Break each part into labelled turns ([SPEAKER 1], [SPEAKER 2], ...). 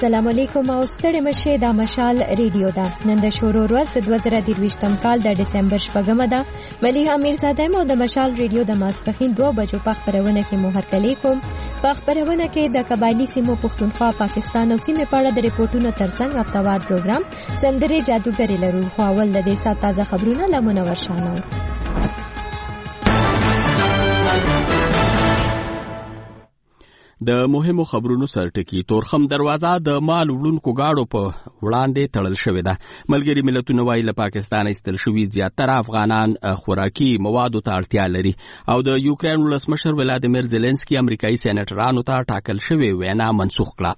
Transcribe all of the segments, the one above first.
[SPEAKER 1] السلام علیکم او ستړي مشه د مشال ریډیو دا نن د شورو ورځ د 2023م کال د ډسمبر 8 ده. مليحه میرزاده مو د مشال ریډیو د ماسپخین 2 بجو په خبرونه کې مو هرکلی کوم. په خبرونه کې د قبایلی سیمو پښتونخوا پاکستان او سیمه په اړه د ریپورتونو ترڅنګ هفتوار پروګرام سندره جادوګری لرو. خو اول د دې سات تازه خبرونه لمنور شانو.
[SPEAKER 2] د مهمو خبرونو سرټکی تورخم دروازه د مال وړونکو گاډو په وړاندې تړل شوې ده. ملګری ملتونه وايي له پاکستان ایستل شوي زیاتره افغانان خوراکي موادو ته اړتیا لري او د یوکرين ولسمشر ولادیمیر زيلنسکي امریکایي سېنیټرانو ته ټاکل شوی وینا منسوخ کړه.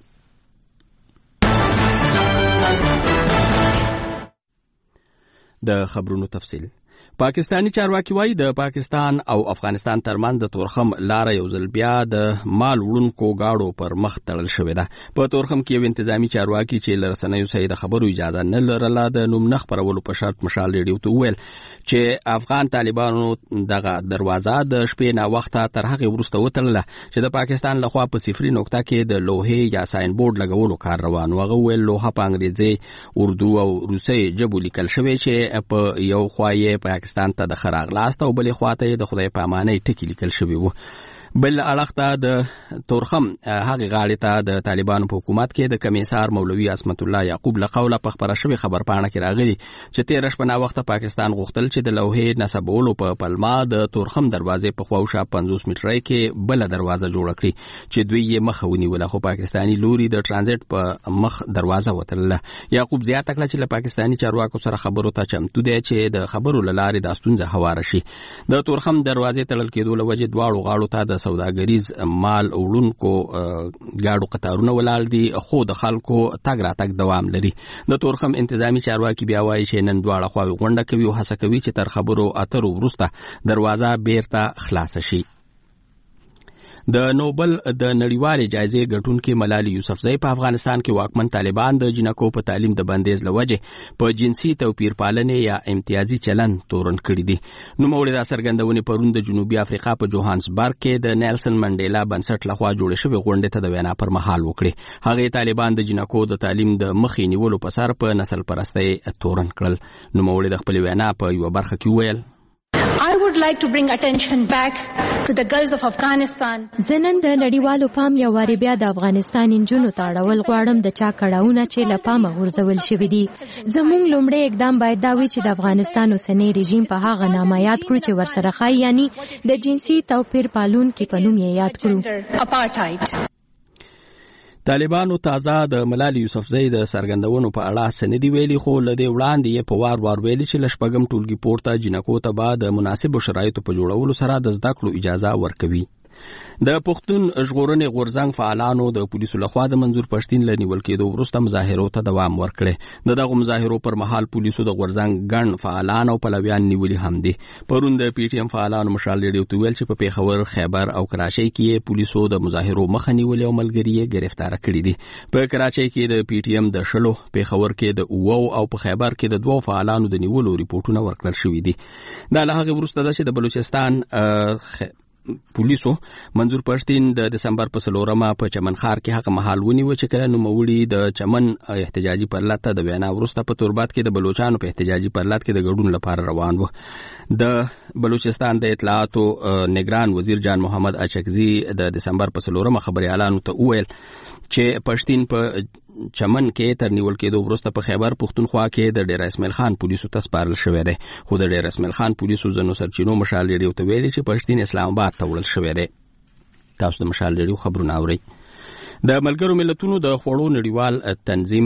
[SPEAKER 2] د خبرونو تفصیل. پاکستانی چارواکي وايي د پاکستان او افغانستان ترمن د تورخم لار یو ځل بیا د مال وړونکو گاډو پر مخ تړل شوې ده. په تورخم کې یو انتظامی چارواکي چې لرسنیو سره د خبرو اجازه نه لرله د نوم نه خبرولو په شرط مشال ریډیو ته ویل چې افغان طالبانو دغه دروازه د شپې نه وخته تر هغه وروسته وتړله چې د پاکستان لخوا په صفري نقطه کې د لوحې یا ساين بورډ لګولو کار روان و. هغه ویل لوحه په انګریزي، اردو او روسي ژبو لیکل شوی چې په یو خوایې پاکستان ته د خراغلاست او بلې خواته د خدای په امانۍ ټکی لیکل شوی وو. بل اړخته د تورخم هغه غاړې ته د طالبانو په حکومت کې د کمیسار مولوي عصمت الله یعقوب له قوله په خبره شوی خبرپاڼه کې راغلی چې 13 شپه وخت پاکستان غوښتل چې د لوحې نسبولو په پلما د تورخم دروازې په خواوشا 50 مترۍ کې بل دروازه جوړ کړي چې دوی یې مخ ونیول، خو پاکستانی لوري د ترانزیت په مخ دروازه وتړله. یعقوب زیاته کړه چې له پاکستانی چارواکو سره خبرو ته چمتو دی چې د خبرو لارې د ستونزه هواره شي. د تورخم دروازې تړل کېدو له وجې دواړو غاړو ته د سوداګریز مال وړونکو گاډو قطارونه ولاړ دي، خو د خلکو تګ راتګ دوام لري. د تورخم انتظامی چارواکي بیا وایي چې نن دواړه خواوې غونډه کوي او هڅه کوي چې تر خبرو اترو وروسته دروازه بیرته خلاصه شي. د نوبل د نړیوالې جایزې ګټونکې ملالي یوسفزۍ په افغانستان کې واکمن طالبان د جنکو په تعلیم د بندیز لوجه په جنسي توپیر پالنې یا امتیازي چلن تورن کړی دي. نوموړي دا څرګندونې پرون د جنوبي افریقا په جوهانسبرګ کې د نیلسن منډیلا بنسټ لخوا جوړ شوی غونډې ته د وینا پر مهال وکړي. هغه طالبان د جنکو د تعلیم د مخې نیولو په سر په نسل پرستۍ تورن کړل. نوموړي د خپل وینا په یو برخه کې ویل
[SPEAKER 3] I would like to bring attention back to the girls of Afghanistan.
[SPEAKER 1] زنن د نړیوالو پام یو واری بیا د افغانستان انجونو ته اړول غواړم د چا کړهونه چې له پامه غورځول شوی دي. زموږ لومړی اقدام باید دا وي چې د افغانستان اوسنی رژیم په هغه نامه یاد کړو چې ورسره خای یعنی د جنسي توپیر پالون کې په نوم یې یاد کړو.
[SPEAKER 2] طالبانو تازه د ملالي یوسفزۍ د سرګندونو په اړه سندې ویلي، خو لدې وړاندې په وار ویلي چې لشپږم ټولګي پورته جنکو ته به د مناسبو شرایطو په جوړولو سره د زده کړو اجازه ورکوي. د پښتون ژغورنې غورځنګ فعالانو د پولیسو لخوا د منظور پښتين لنیول کېدو وروسته مظاهرو ته دوام ورکړي. دغه مظاهرو پر مهال پولیسو د غورځنګ ګڼ فعالان او پلویان نیولي هم دي. پرون د پی ټی ایم فعالانو مشال ریډیو ته ویل چې په پیښور، خیبر او کراچۍ کې پولیسو د مظاهرو مخه نیولې او ملګری یې گرفتار کړي دي. په کراچۍ کې د پی ټی ایم د شلو، پیښور کې د او په خیبر کې د 2 فعالانو د نیولو ریپورتونه ورکړل شوي دي. دا له هغه وروسته چې د بلوچستان پولیسو منظور پښتين د دسمبر په 4 په چمنخار کې هغه محل ونیو چې کله نوموړي د چمن احتجاجي پرلط د وینا وروسته په توربات کې د بلوچستان په احتجاجي پرلط کې د ګډون لپاره روان و. د بلوچستان د اطلاعاتو نگران وزیر جان محمد اچکزي د دسمبر په 4 خبريالانو ته وویل چې پښتين په چمن کې تر نیول کېدو وروسته په خیبر پښتونخوا کې د ډیر اسماعیل خان پولیسو ته سپارل شوی دی. خو د ډیر اسماعیل خان پولیسو ځنو سرچینو مشال ریډیو ته ویلي چې پښتين اسلام آباد ته وړل شوی دی. تاسو د مشال ریډیو خبرونه اورئ. د ملګرو ملتونو د خوړو نړیوال تنظیم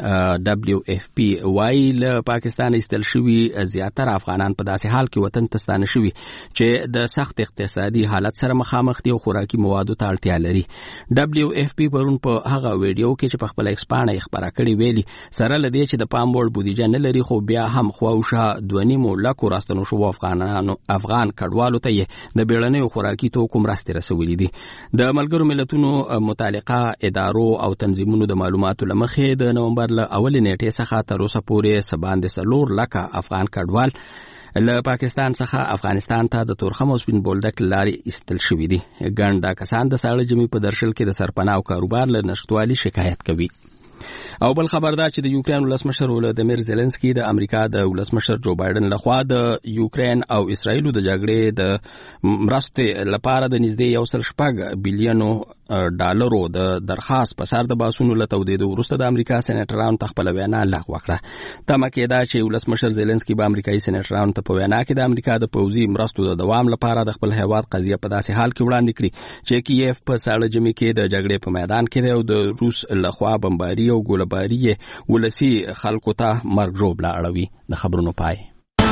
[SPEAKER 2] WFP وايي له پاکستان ایستل شوي زیاتره افغانان په داسې حال کې وطن ته ستانه شوي چې د سخت اقتصادي حالت سره مخامخ دي او خوراکي موادو ته اړتیا لري. WFP پرون په هغه ویډیو کې چې په خپل ایکس باندې خبره کړې ویلي سره لدی چې د پام وړ بودیجه نه لري، خو بیا هم خواوشا 2.5 لک راستنو شو افغان کډوالو ته د بیړنیو خوراکي توکو مرستې رسولې دي. د ملګرو ملتونو متعلقه ادارو او تنظیمونو د معلوماتو لمخې د نومبر له اولې نیټې څخه تر اوسه پورې 4 لک افغان کډوال له پاکستان څخه افغانستان ته د تورخم او سپین بولدک لارې ایستل شوي دي. ګڼ دا کسان د ساړه ژمي په درشل کې د سرپناه او کاروبار له نشټوالي شکایت کوي. او بل خبر دا چې د یوکرين ولسمشر ولادیمیر زيلنسکي د امریکا د ولسمشر جو بایدن لخوا د یوکرين او اسرائیل د جګړې د مرستې لپاره د نږدې 1.6 بلین ډالرو د درخواست په سر د باسونو له تودېدو وروسته د امریکا سېنیټرانو ته خپل وینا لغوه کړه. تمه کېده چې ولسمشر زيلنسکي به امریکایي سېنیټرانو ته په وینا کې د امریکا د پوځي مرستو د دوام لپاره د خپل هیواد قضیه په داسې حال کې وړاندې کړي چې کیف په ساړه ژمي کې د جګړې په میدان کې دی او د روس لخوا بمباري او ګولباري ولسی خلکو ته مرګ ژوبله اړوي. د خبرونو پای.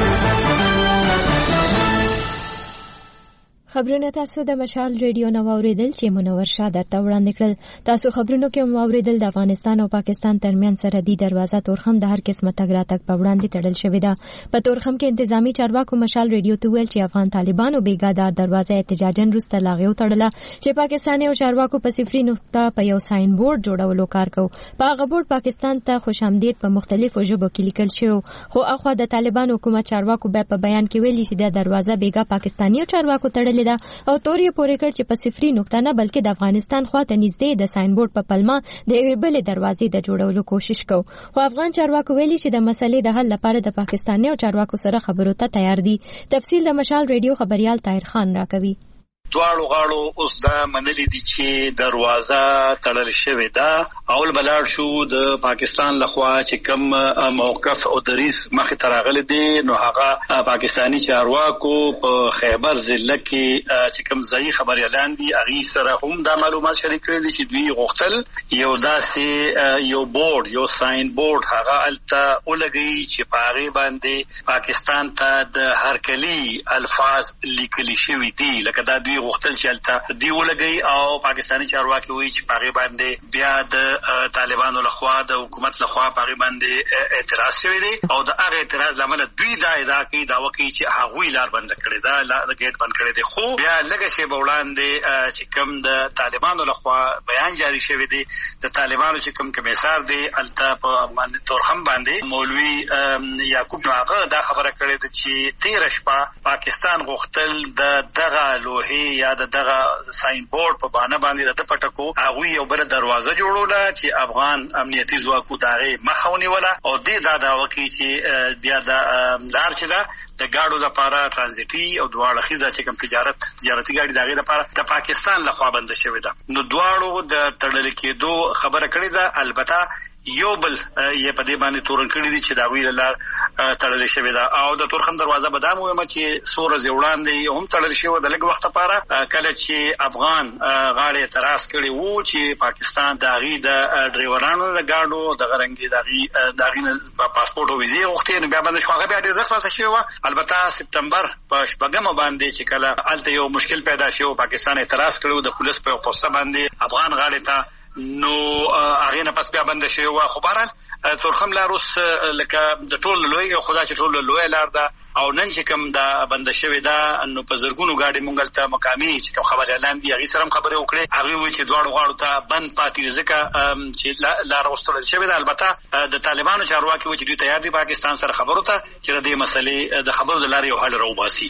[SPEAKER 1] خبرونه تاسو د مشال ریډیو نو اوریدل چې منور شاه درته وړاندې کړل. تاسو خبرونو کې مو اوریدل د افغانستان او پاکستان ترمنځ سرحدي دروازه تورخم د هر قسمه تګ راتګ په وړاندې تړل شوې ده. په تورخم کې انتظامی چارواکو مشال ریډیو ته ویل چې افغان طالبانو بیګا د دروازه احتجاجن روسته لاغیو تړله چې پاکستاني او چارواکو په صفري نقطه په یو ساين بورډ جوړولو کار کو. په هغه بورډ پاکستان ته خوشامدید په مختلفو ژبو کې لیکل شوی خو اخوا د طالبان حکومت چارواکو په بیان کې ویلي چې د دروازه بیګا پاکستاني او چارواکو تړلې او توري پورې کړ چې په صفري نقطه نه بلکې د افغانستان خواته نږدې د ساين بورډ په پلمه د یوې بلې دروازې د جوړولو کوشش کو. خو افغان چارواکو ویلي چې د مسلې د حل لپاره د پاکستاني او چارواکو سره خبرو ته تیار دي. تفصیل د مشال ریډیو خبريال طاهر خان راکوي.
[SPEAKER 4] دواړو غاړو اوس دا منلي دي چې دروازه تړل شوې ده. اول بلار شو د پاکستان لخوا چې کوم موقف او دریس مخې ته راغلی دی نو هغه پاکستاني چارواکو په خیبر ضلع کې چې کوم ځای خبري اعلان دي هغه سره هم دا معلومات شریک کړي دي چې دوی غوښتل یو داسې یو بورډ یو ساين بورډ هغه الته ولګي چې په هغه باندې پاکستان ته د هرکلی الفاظ لیکل شوي دي لکه دا دوی غوښتل چې الته دی ولګي او پاکستاني چارواکي وایي چې پاغه باندې بیا د طالبانو لخوا د حکومت لخوا پاغه باندې اعتراض شوی دی او د هغه اعتراض لامل دوی دا ادعا کوي دا وکړي چې هغه لار بند کړي دا ګیټ بند کړي دی. خو بیا لږه شی به وړاندې چې کوم د طالبانو لخوا بیان جاری شوی دی د طالبانو چې کوم کمیسار دی الته په افغان تورخم باندې مولوی یعقوب هغه دا خبره کړې ده چې 13 شپه پاکستان غوښتل د دغه لوهي یا دغه ساين بورډ په باندې د پټکو هغه یو بل دروازه جوړوله چې افغان امنیتي ځواکو دغه مخاوني ولا او دا وکړي چې بیا د لار چې د گاډو لپاره ترانزیټي او دواړه خيزه چې کوم تجارتي گاډي دغه لپاره د پاکستان لخوا بند شوې ده. نو دواړو د تړل کېدو خبره کړې ده. البته یو بل یې په دې باندې تورن کړی دي چې دا ویل لار تړل شوی دا او د تورخم دروازه بدام ومه چې سور زیوړان دی هم تړل شوی د لږ وخت لپاره کله چې افغان غاړې اعتراض کړي وو چې پاکستان د غي د ډرایورانو د گاډو د غرنګي دغه پاسپورت او ویزه غوښتي نه بیا باندې شوغه بیا د ځخصه شوی. البته سپتمبر په شپږم باندې چې کله الته یو مشکل پیدا شو پاکستان اعتراض کړو د پولیس په پوسټ باندې افغان غاړې ته نو هغه نه پس بیا بند شوی و. خو بهرحال تورخم لار اوس لکه د ټول لوی خدا چې ټول لوی لار ده او نن چې کوم دا بند شوی ده نو په زرګونو گاډي مونږ ته مقامي چې کوم خبر اعلان دي هغه سره خبره وکړي هغه وی چې دواړو غاړو ته بند پاتې ځکه چې لار واستول شوی ده. البته د طالبانو چارواکي و چې دوی تیار دي پاکستان سره خبرو ته چې د دې مسلې د خبرو د لارې یو حل راوباسي.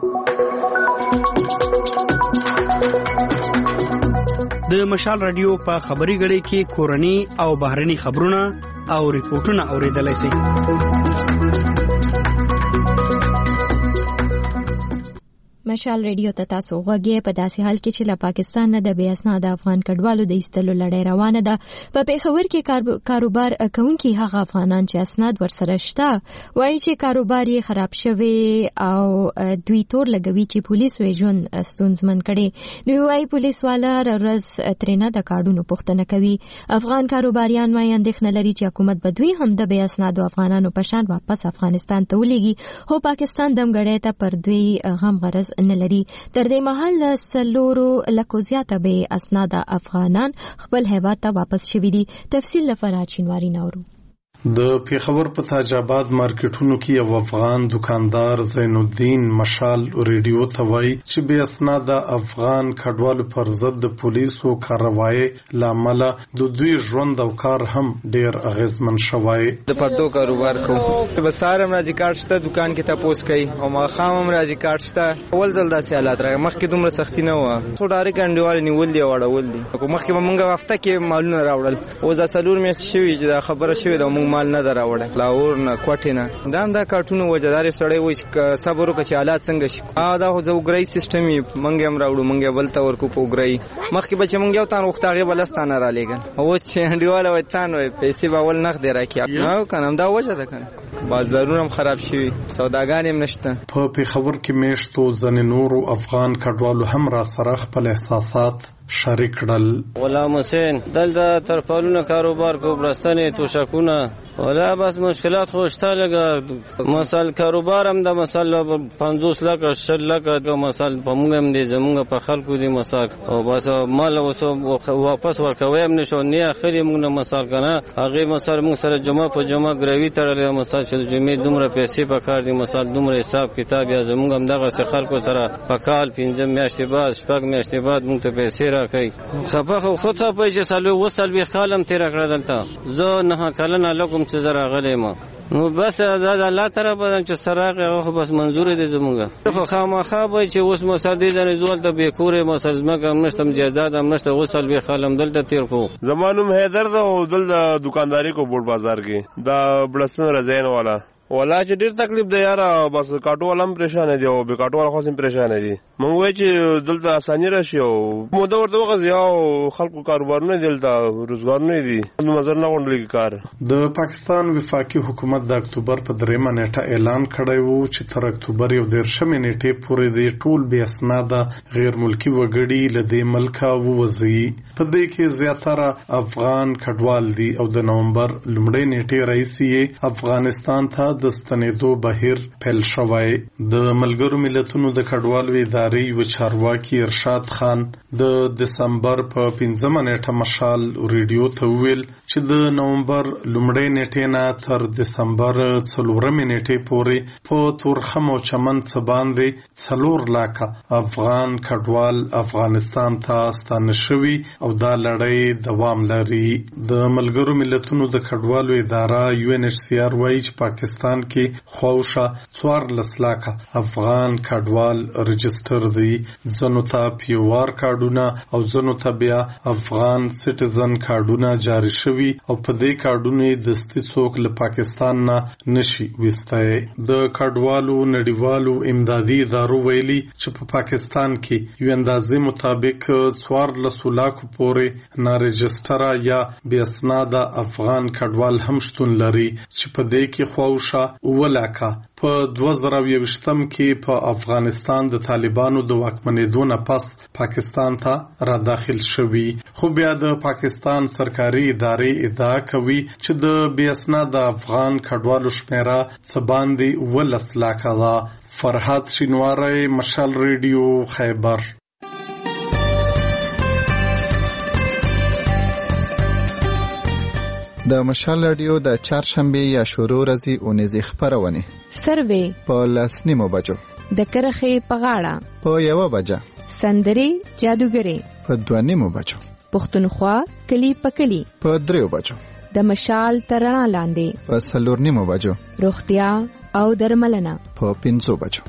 [SPEAKER 5] د مشال رادیو په خبري غړي کې کورني او بهرني خبرونه او ریپورتونه اوریدلای شئ.
[SPEAKER 1] مشال ریډیو ته تاسو غوږی په داسې حال کې چې له پاکستان نه د بې اسناد افغان کډوالو د ایستلو لړۍ روانه ده. په پیښور کې کاروبار کوونکي هغه افغانان چې اسناد ورسره شته وایي چې کاروبار یې خراب شوی او دوی تور لګوي چې پولیس یې ژوند ستونزمن کړي. دوی وایي پولیس والا ورځ ترېنه د کارډونو پوښتنه کوي. افغان کاروباریان وايي اندېښنه لري چې حکومت به دوی هم د بې اسنادو افغانانو په شان واپس افغانستان ته ولېږي خو پاکستان دمګړی ته پر دوی غم غرض نه لري. تر دې مهال سلورو لکو زیاته به اسناد افغانان خپل هیواد ته واپس شوي دي. تفصیل لپاره چینواری نورو.
[SPEAKER 6] د پیښور په تاج آباد مارکیټونو کې یو افغان دکاندار زین الدین مشال ریډیو ته وایي چې بې اسناده افغان کډوالو پر ضد د پولیسو کاروایی لامل د دوی ژوند او کار هم ډیر اغیزمن شوی.
[SPEAKER 7] د پردو کاروبار کوم بسارم راځي کارت شته دکان کې تاسو کوي او ما خامم راځي کارت شته اول ځل داسې حالات راغی مخکې دومره سختی نه و څو ډارې کنډوال نیول دی وړول دي مخکې مونږه وخته کې مالونه راوړل او دا څلور میاشتې شوي چې دا خبره شوې ده مونږ مال نه دراوړل لاور نه کوټې نه دا کارتونو وجداري سړی وای صبر وکړي چې حالات څنګه شي دا خو د وګړي سیستم یې مونږ هم راوړو مونږ بل تا ورکو په وګړي مخکې بچ مونږ یو تان وختاغه بلستانه را لګن او چې هندیواله وای تان وای پیسې باول نخ دی راکې نو کنه دا وجه ده کنه بازارونه هم خراب شوي سوداګان هم نشته.
[SPEAKER 6] په پیښور کې میشتو ځنې نورو افغان کډوالو هم را سره خپل احساسات شریک کړل.
[SPEAKER 8] غلام حسین دلته ترپالونه کاروبار کو برستنې توشکونه ولا بس مشکلات خو شته لګه مثال کاروبار هم د مثال 50 لک 60 لک مثال په موږ هم دي زموږ په خلکو دي مثال او بس مال واپس ورکوي هم نشو نه اخري موږ مثال کنه هغه مثال موږ سره جمعه په جمعه ګروي تړل مثال چې جمعه دومره پیسې په کار دي مثال دومره حساب کتاب یا زموږ هم دغه خلکو سره په کال 15 میاشتې بعد شپږ میاشتې بعد موږ ته پیسې راکړي خپه خو خود څه پیسې سالو وسل به خالم تیر کړل دلته زه نه کلن لکم چې زرا غلې ما نو بس دا الله طرف چې سراغ خو بس منظور دي زمونږ خو خامخا به چې اوس مسادې د نزول ته به کورې مسلمه کوم نشتم جیداد هم نشته وسل به خالم دلته تیر کو
[SPEAKER 9] زمانوم حیدر دا دل دکانداری کو بوډ بازار کې دا بلسن رزین والا ولا چې ډیر تکلیف دی یاره بس کاټو ولم پریشان دي او به کاټو خو سم پریشان دي مونږ وای چې دلته اساني راشي او موده ورته وغځي او خلکو کاروبارونه دلته روزګار نه دي نظر نه غونډل کار.
[SPEAKER 6] د پاکستان وفاقي حکومت د اکتوبر په 3 نیټه اعلان کړی وو چې تر اکتوبر 1 نیټې پورې د ټول بې اسناده غیر ملکی وګړي له دې ملکه ووځي. په دې کې زیاتره افغان کډوال دي او د نومبر لومړۍ نیټې راځي افغانستان ته د ستنېدو بهیر پیل شوی. د ملګرو ملتونو د کډوالو ادارې و چارواکي ارشاد خان د دسمبر په 15 نیټه مشال ریډیو ته ویل چې د نومبر لومړۍ نیټې نه تر دسمبر 4 نیټې پورې په تورخم او چمن څخه باندې 4 لاکه افغان کډوال افغانستان ته ستانه شوي او دا لړۍ دوام لري. د ملګرو ملتونو د کډوالو اداره UNHCR وايي چې پاکستان کې خوښه 14 لاکه افغان کډوال رجستر دي ځنو ته پیوار کارډونه او ځنو ته بیا افغان سټیزن کارډونه جاری شوي او په دې کارډونه د ستڅوک له پاکستان نه نشي وستای. د کډوالو نړیوالو امدادي ادارو ویلي چې په پاکستان کې یو اندازې مطابق 14 لاکو پورې نارجستره یا بې اسناده افغان کډوال هم شتون لري چې په دې کې خوښه ولاکه په 2020 کې په افغانستان د طالبانو د واکمنېدو نه پس پاکستان ته را داخل شوي. خو بیا د پاکستان سرکاري ادارې ادعا کوي چې د بې اسناده افغان کډوالو شمیره څه باندې 12 لاکه ده. فرحات شینواری مشال ریډیو خیبر.
[SPEAKER 10] د مشال رادیو د چهارشنبه یا شروع ورځې اونیزې خبرونه
[SPEAKER 1] سروې
[SPEAKER 10] په 10:30 بجو
[SPEAKER 1] د کرخې په غاړه په
[SPEAKER 10] 1 بجه
[SPEAKER 1] سندري جادوګري
[SPEAKER 10] په 2:30 بجو
[SPEAKER 1] پښتونخوا کلی په کلی
[SPEAKER 10] په 3 بجو
[SPEAKER 1] د مشال ترنا لاندې
[SPEAKER 10] په 4:30 بجو
[SPEAKER 1] روغتیا او درملنه
[SPEAKER 10] په 5 بجو.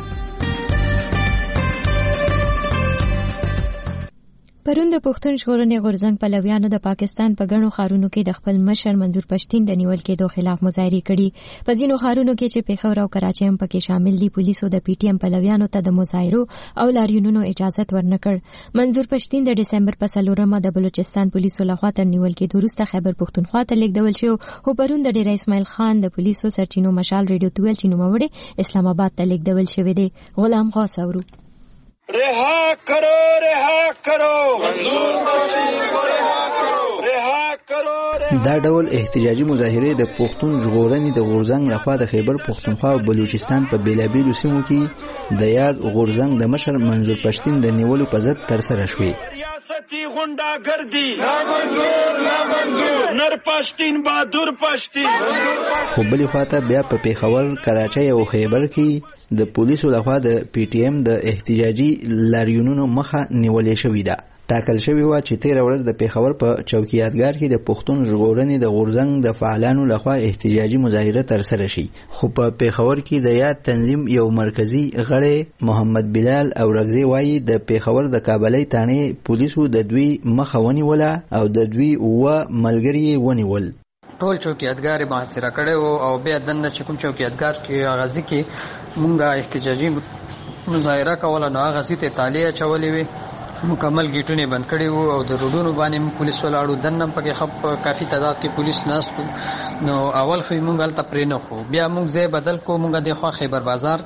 [SPEAKER 1] پرون د پښتون ژغورنې غورځنګ پلویانو د پاکستان په ګڼو ښارونو کې د خپل مشر منظور پښتین د نیول کېدو خلاف مظاهرې کړي. په ځینو ښارونو کې چې پیښور او کراچۍ هم پکې شامل دي پولیسو د PTM پلویانو ته د مظاهرو او لاریونونو اجازه ورنکړ. منظور پښتین د دسمبر په 4 د بلوچستان پولیسو لخوا تر نیول کېدو وروسته خیبر پښتونخوا ته لیږدول شو او پرون د ډیر اسماعیل خان د پولیسو سرچینو مشال ریډیو تویل چې نوموړی اسلام آباد ته لیږدول شوی دی. غلام غوث اورو
[SPEAKER 11] رها کرو منظور پښتین کو رها کرو.
[SPEAKER 12] دا ډول احتجاجي مظاهره د پښتون ژغورنې د غورځنګ لخوا د خیبر پښتونخوا او بلوچستان په بیلابیلو سیمو کې د یاد غورځنګ د مشر منظور پښتین د نیولو په ضد ترسره شوې.
[SPEAKER 11] غونډاګردي نر پښتين بهادر پښتين.
[SPEAKER 12] خو بلې خواته بیا په پیښور، کراچۍ او خیبر کې د پولیسو لخوا د پی ټی ایم د احتجاجي لاریونونو مخه نیولې شوې ده. ټاکل شوی و چې 13 ورځ د پیښور په چوکیاتګار کې د پښتون ژغورنې د غورځنګ د فعالانو لخوا احتجاجي مظاهره ترسره شي. خو په پیښور کې د یاد تنظیم یو مرکزی غړی محمد بلال اورغزی وایي د پیښور د کابلۍ تانې پولیسو د دوی مخه ونیوله او د دوی ملګري ونیول.
[SPEAKER 13] ټول چوکیاتګار محاصره کړي او بیا دنه چې کوم چوکیاتګار کې غازی کې مونږه احتجاجي مظاهره کوله نو غازی ته تالیه چولې وي، مکمل گیټونه بند کړي وو او د روډونو باندې پولیس ولاړو. دنه پکې کافي تعداد کې پولیس ناستو. نو اول خو مونږ هلته پرې نه خو بیا مونږ ځای بدل کو. مونږ د خوا خیبر بازار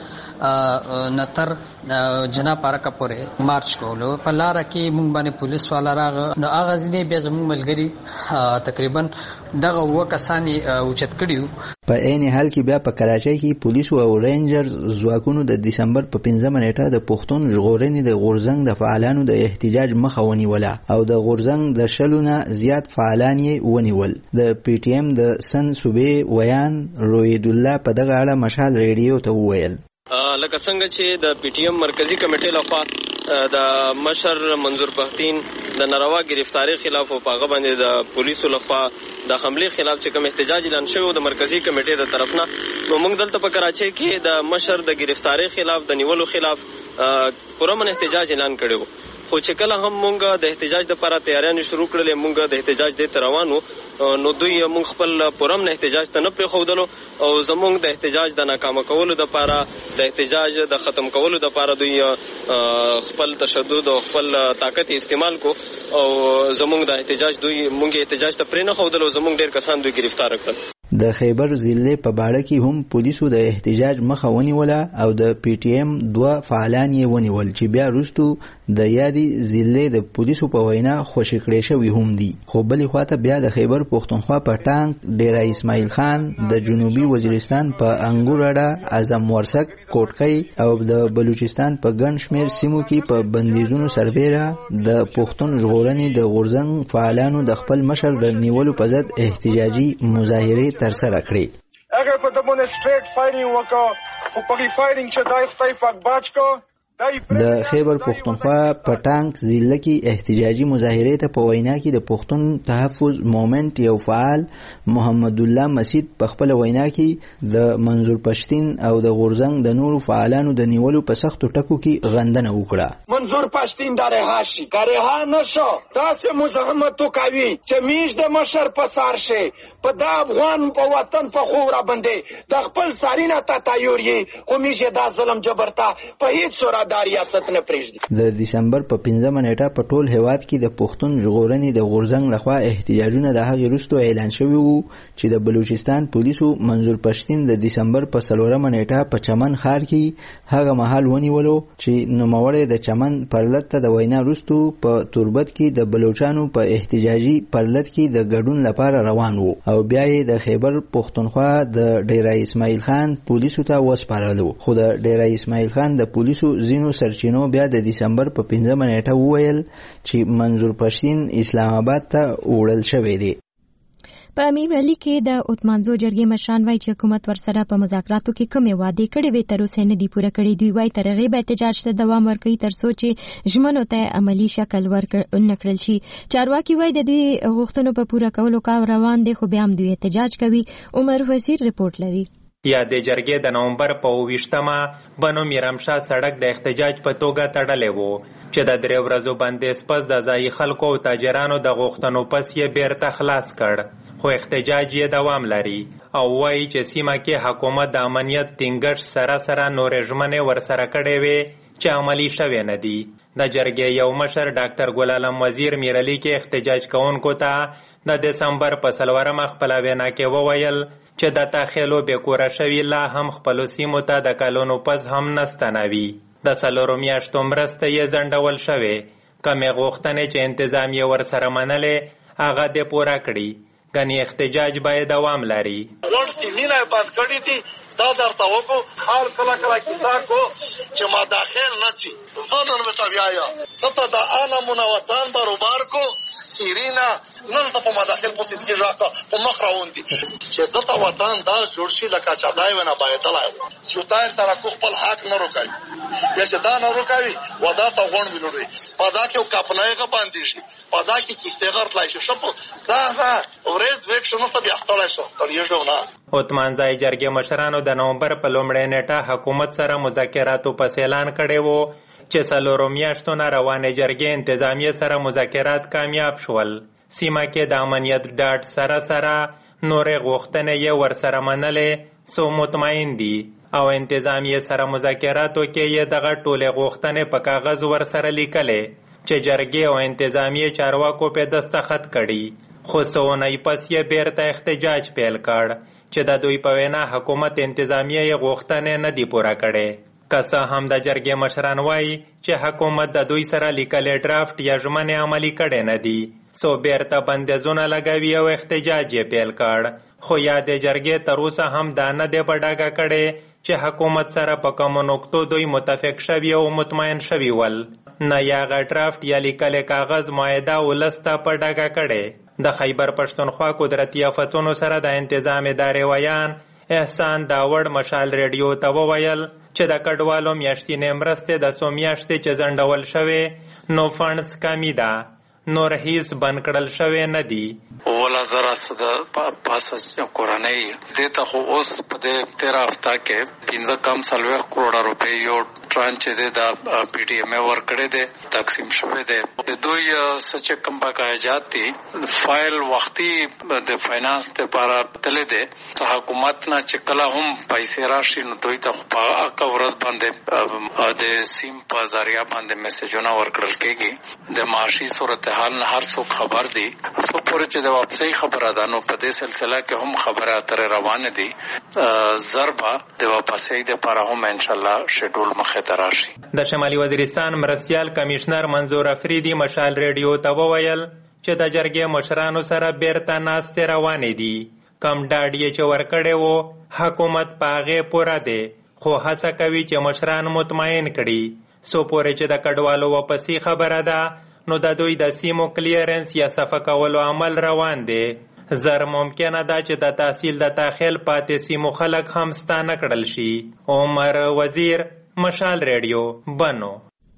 [SPEAKER 13] نتر جناب پارکه پورې مارچ کولو. په لار کې مونږ باندې پولیس والا راغ. نو هغه ځینې بیا زموږ ملګري تقریبا دغه وکسانی اوچت کړیو.
[SPEAKER 12] په عین حال کې بیا په کراچۍ کې پولیسو او رینجر ځواکونو د دسمبر په 15 نیټه د پښتون ژغورنې د غورځنګ د فعالانو د احتجاج مخه ونیوله او د غورځنګ د شلونه زیات فعالان یې ونیول. د پی ټی ایم د سن صوبې ویان روید الله په دغه اړه مشال ریډیو ته وویل.
[SPEAKER 14] لکه څنګه چې د پی ټی ایم مرکزی کمیټې لخوا د مشر منظور پښتين د ناروا گرفتاری خلاف او پاغه باندې د پولیسو لخوا د حمله خلاف چې کوم احتجاج اعلان شوی د مرکزی کمیټې د طرفنا، نو موږ دلته په کراچۍ کې د مشر د گرفتاری خلاف د نیولو خلاف پرمن احتجاج اعلان کړو. خو چې کله هم مونږ د احتجاج لپاره تیاریاں شروع کړلې، مونږ د احتجاج د روانو نو دوی مونږ خپل پرمن احتجاج ته نه پریښودلو او زمونږ د احتجاج د ناکام کولو لپاره د احتجاج د ختم کولو لپاره دوی خپل تشدد او خپل طاقت استعمال کو او زمونږ د احتجاج دوی مونږ احتجاج ته پرې نه خودلو. زمونږ ډېر کسان دوی گرفتار کړل.
[SPEAKER 12] د خیبر ضلع په باړه کې هم پولیسو د احتجاج مخه ونیوله او د پی ټی ایم 2 فعالان یې ونیول چې بیا وروستو د یادې ضلع د پولیسو په وینا خوشي کړي شوي هم دي. خو بلې خواته بیا د خیبر پښتونخوا په ټانک ډیرا اسماعیل خان، د جنوبي وزیرستان په انګوراډا، اعظم ورسک، کوټکۍ او د بلوچستان په ګڼ شمېر سیمو کې په بندیزونو سربیره د پښتون ژغورنې د غورځنګ فعالانو د خپل مشر د نیولو په ضد احتجاجي مظاهرې ترسره کړې.
[SPEAKER 11] اگر په دمونه سټریټ فایرینګ وکړو خو په فایرینګ چې دای خدای پاک باج کو.
[SPEAKER 12] د خیبر پښتونخوا په ټانک ضلع کې احتجاجي مظاهرې ته په وینا کې د پښتون تحفظ مومنت یو فعال محمد الله مسید په خپل وینا کې د منظور پښتين او د غورځنګ د نورو فعالانو د نیولو په سختو ټکو کې غندنه وکړه.
[SPEAKER 11] منظور پښتين د رهاشي کارها نشو تاسو مزاحمت کوي چې میش د مشر په سار شي په د افغان په وطن په خورا باندې د خپل سارینه تا تایوري خو میشه دا ظلم جبرتا په هیڅ صورت
[SPEAKER 12] د دسمبر په 15 نیټه په ټول هیواد کې د پښتون ژغورنې د غورځنګ لخوا احتجاجونه د هغې وروسته اعلان شوي وو چې د بلوچستان پولیسو منظور پښتين د دسمبر په 4 نیټه په چمن ښار کې هغه مهال ونیولو چې نوموړی د چمن پرلط ته د وینا وروسته په توربت کې د بلوچانو په احتجاجي پرلط کې د ګډون لپاره روان وو او بیا یې د خیبر پښتونخوا د ډیرا اسماعیل خان پولیسو ته وسپارلو. خو د ډیرا اسماعیل خان د پولیسو ځینو سرچینو بیا د دسمبر په 15 نیټه وویل چې منظور پښتين اسلام آباد ته وړل شوی دی.
[SPEAKER 1] په امیر علي کې د اتمانزو جرګې مشران وایي چې حکومت ورسره په مذاکراتو کې کومې وعدې کړې وې تر اوسه نه دي پوره کړې. دوی وایي تر هغې به احتجاج ته دوام ورکوي تر څو چې ژمنو ته عملي شکل ورنه کړل شي. چارواکي وایي د دوی غوښتنو په پوره کولو کار روان دی خو بیا هم دوی احتجاج کوي. عمر وزیر رپورټ لري.
[SPEAKER 15] یا د جرګې د نومبر په 28مه بنو میرمشاه سړک د احتجاج په توګه تړلی وو چې د 3 ورځو بندیز پس د ځایي خلکو او تاجرانو د غوښتنو پس یې بیرته خلاص کړ. خو احتجاج یې دوام لري او وایي چې سیمه کې حکومت د امنیت ټینګښت سره نورې ژمنې ورسره کړې وې چې عملي شوې نه دي. د جرګې یو مشر ډاکټر ګل عالم وزیر میرعلي کې احتجاج کوونکو ته د دسمبر په 4 خپله وینا کې وویل چې د تاخیلو بیکوره شوي لا هم خپلو سیمو ته د کلونو پس هم نستنوي. د 4 میاشتو مرسته یې ځنډول شوې. کمې غوښتنې چې انتظام یې ورسره منلې هغه دې پوره کړي. ګنې احتجاج باید دوام لري.
[SPEAKER 11] غوښتې مینه بند کړې دي دا درته وکړو حال کله کله کیسه کو چې ما داخل نه چی نن به تابعیا ته دا انا منوتان بروبار کو ایرینا نن ته په مداخل پوتې کې راکا په مخ راوندي چې دته وطن دا جوړ شي لکه چا دای ونه باید لای چې تایر تر کو خپل حق نه روکای یا چې دا نه روکاوي ودا ته غون وینوري پدا کې کپنایغه باندې شي پدا کې کیسه غرت لای شي شپ دا ورځ وکښنه ته بیا خپل شو تر یو نه
[SPEAKER 15] عثمانزای جرګې مشرانو د نومبر په لومړۍ نیټه حکومت سره مذاکراتو پس اعلان کړی وو چې څلورو میاشتو نه روانې جرګې انتظامیې سره مذاکرات کامیاب شول. سیمه کې د امنیت ډاډ سره نورې غوښتنې یې ورسره منلې څو مطمئن دي او انتظامیې سره مذاکراتو کې یې دغه ټولې غوښتنې په کاغذ ورسره لیکلې چې جرګې او انتظامیې چارواکو په دستخط کړي. خو څو اونۍ پس یې بیرته احتجاج پیل کړ چې د دوی په وینا حکومت انتظامیې یې غوښتنې نه دي پوره کړې. که څه هم د جرګې مشران وایي چې حکومت د دوی سره لیکلې ډرافټ یا ژمنې عملي کړې نه دي، څو بیرته بندیزونه لګوي او احتجاج یې پیل کړ. خو یادې جرګې تر اوسه هم دا نه دی په ډاګه کړې چې حکومت سره په کومو نقطو دوی متفق شوي او مطمئن شوي ول. نه یې هغه ډرافټ یا لیکلې کاغذ معاهده ولس ته په ډاګه کړې. د خیبر پښتونخوا قدرتي آفتونو سره د انتظام ادارې ویان احسان داوړ مشال ریډیو ته وویل چې د کډوالو میاشتینې مرستې د څو میاشتې چې ځنډول شوې نو فنډز کمی ده، نور هیڅ بند کړل شوی نه دي.
[SPEAKER 16] ولا زرا صد پاسه کورنۍ دته خو اوس په دې 13 هفته کې 15 کم سلوه کروڑ روپے یو ترانچ دې دا پی ټی ایم ورکړې دې تقسیم شوه دې د دوی سچ کم باقاعدات دي فایل وختي د فاینانس ته لپاره تلې دې حکومت نه چې کله هم پیسې راشي نو دوی ته په اکورز باندې د سیم په ذریعہ باندې میسجونه ورکړل کېږي. د معاشي صورتحال نه هر څوک خبر دي، څو پورې چې د واپسۍ خبره ده نو په دې سلسله کې هم خبره اترې روانه دي. ضربه د واپسۍ لپاره هم ان شاء الله شیډول مخې ته راشي.
[SPEAKER 15] د شمالي وزیرستان مرستیال کمشنر منظور افریدي مشال ریډیو ته وویل چې د جرګې مشرانو سره بیرته ناستې روانې دي. کم ډاډ یې چې ورکړی و حکومت په هغې پوره دی، خو هڅه کوي چې مشران مطمئن کړي. څو پورې چې د کډوالو واپسي خبره ده نو د دوی د سیمو کلیرنس یا صفه کولو عمل روان دی. زر ممکنه ده چې د تحصیل د داخل پاتې سیمو خلک هم ستانه کړل شي. عمر وزیر، مشال ریډیو، بنو.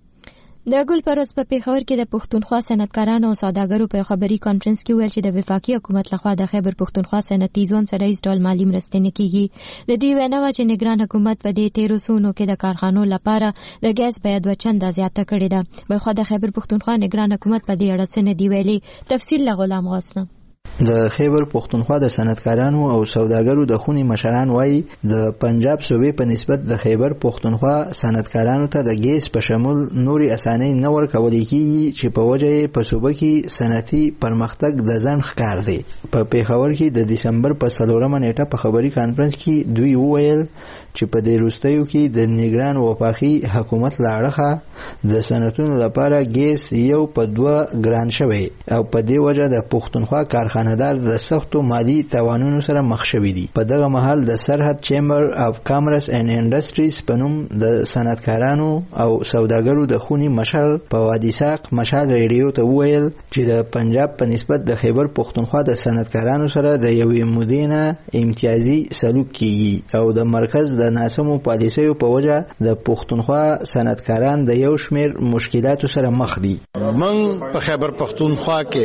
[SPEAKER 1] د ګل پرز په پیښور کې د پښتونخوا صنعتکارانو او سوداګرو په خبري کانفرنس کې ویل چې د وفاقي حکومت لخوا د خیبر پښتونخوا صنعتي زون سره هیڅ ډول مالي مرستې نه کیږي. د دې وینا و چې نگران حکومت په دې 13 سونو کې د کارخانو لپاره د ګاز بیه 2 چنده زیاته کړې ده. بلخو د خیبر پښتونخوا نگران حکومت په دې اړه څه نه دی ویلي. تفصیل له غلام غاسنه.
[SPEAKER 12] د خیبر پښتونخوا د صنعتکارانو او سوداګرو د خونی مشران وایي د پنجاب صوبې په نسبت د خیبر پښتونخوا صنعتکارانو ته د ګیس په شمول نوري اسانۍ نه ورکول کیږي چې په وجه په صوبه کې صنعتي پرمختګ د ځن ښکار دی. په پیښور کې د دسمبر په 4 نیټه په خبري کانفرنس کې دوی وویل چې په دې وروستیو کې د نگران وفاقي حکومت لاړه د صنعتونو لپاره ګیس یو په 2 ګران شوی او په دې وجه د پښتونخوا کارخانه‌دار د سختو مالی توانونو سره مخ شوی دي. په دغه مهال د سرحد چیمبر اف کامرس اینڈ انډستریز په نوم د صنعتکارانو او سوداګرو د خونی مشر په وادي ساق مشال ریډیو ته وویل چې د پنجاب په نسبت د خیبر پښتونخوا د صنعتکارانو سره د یوې مودې امتیازي سلوک کیږي او د مرکز د ناسمو پالیسیو په وجه د پښتونخوا صنعتکاران د یو شمېر مشکلاتو سره مخ دي.
[SPEAKER 17] من په خیبر پښتونخوا کې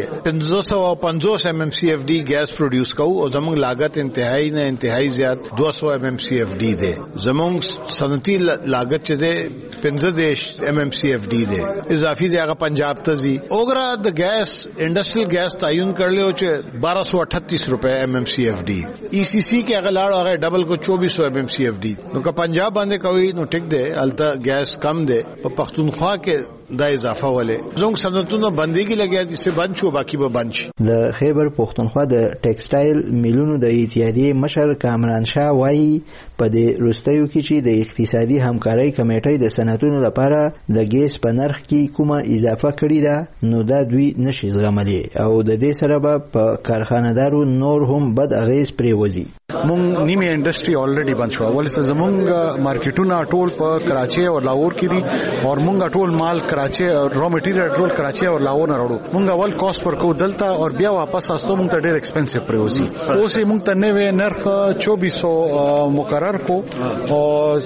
[SPEAKER 17] 550 MMCFD ګیس پروډوس کوو او زموږ لاګت انتهایی زیات 200 MMCFD دی. زموږ صنعتي لاګت چې دی 15 MMCFD دی، اضافي دی هغه پنجاب ته ځي. اوګرا د ګیس انډستریل ګیس تعین کړل چې 1238 روپے MMCFD، ECC کې هغه لاړ هغه ډبل کو 2400 MMCFD. نو که پنجاب باندې کوي نو ټیک دی، الته ګیس کم دی. په پښتونخوا کې دا اضافه ولې زموږ صنعتونه بنديږي لګیا دي چې بند شو باقي به بند شي.
[SPEAKER 12] د خیبر پښتونخوا د ټیکسټایل میلونو د اتحادیې مشر کامران شاه وایي په دې وروستیو کې چې د اقتصادي همکارۍ کمیټې د صنعتونو لپاره د ګیس په نرخ کې کومه اضافه کړې ده نو دا دوی نشي زغملی او د دې سره به په کارخانه‌دارو نور هم بد اغیز پریوزي.
[SPEAKER 18] مونږ نیمه انډستری الریډي بند شو ولې زمونږ مارکیټونه ټول په کراچي او لاهور کې دي او مونږ ټول مال کراچي را مټیریل ټول کراچي او لاهور نه راوړو. مونږ اول کاست ورکو دلته او بیا واپس استو مونږ ته ډېر ایکسپنسیو پریوزي. اوس مونږ ته نوې نرخ 2400 مقرر کو او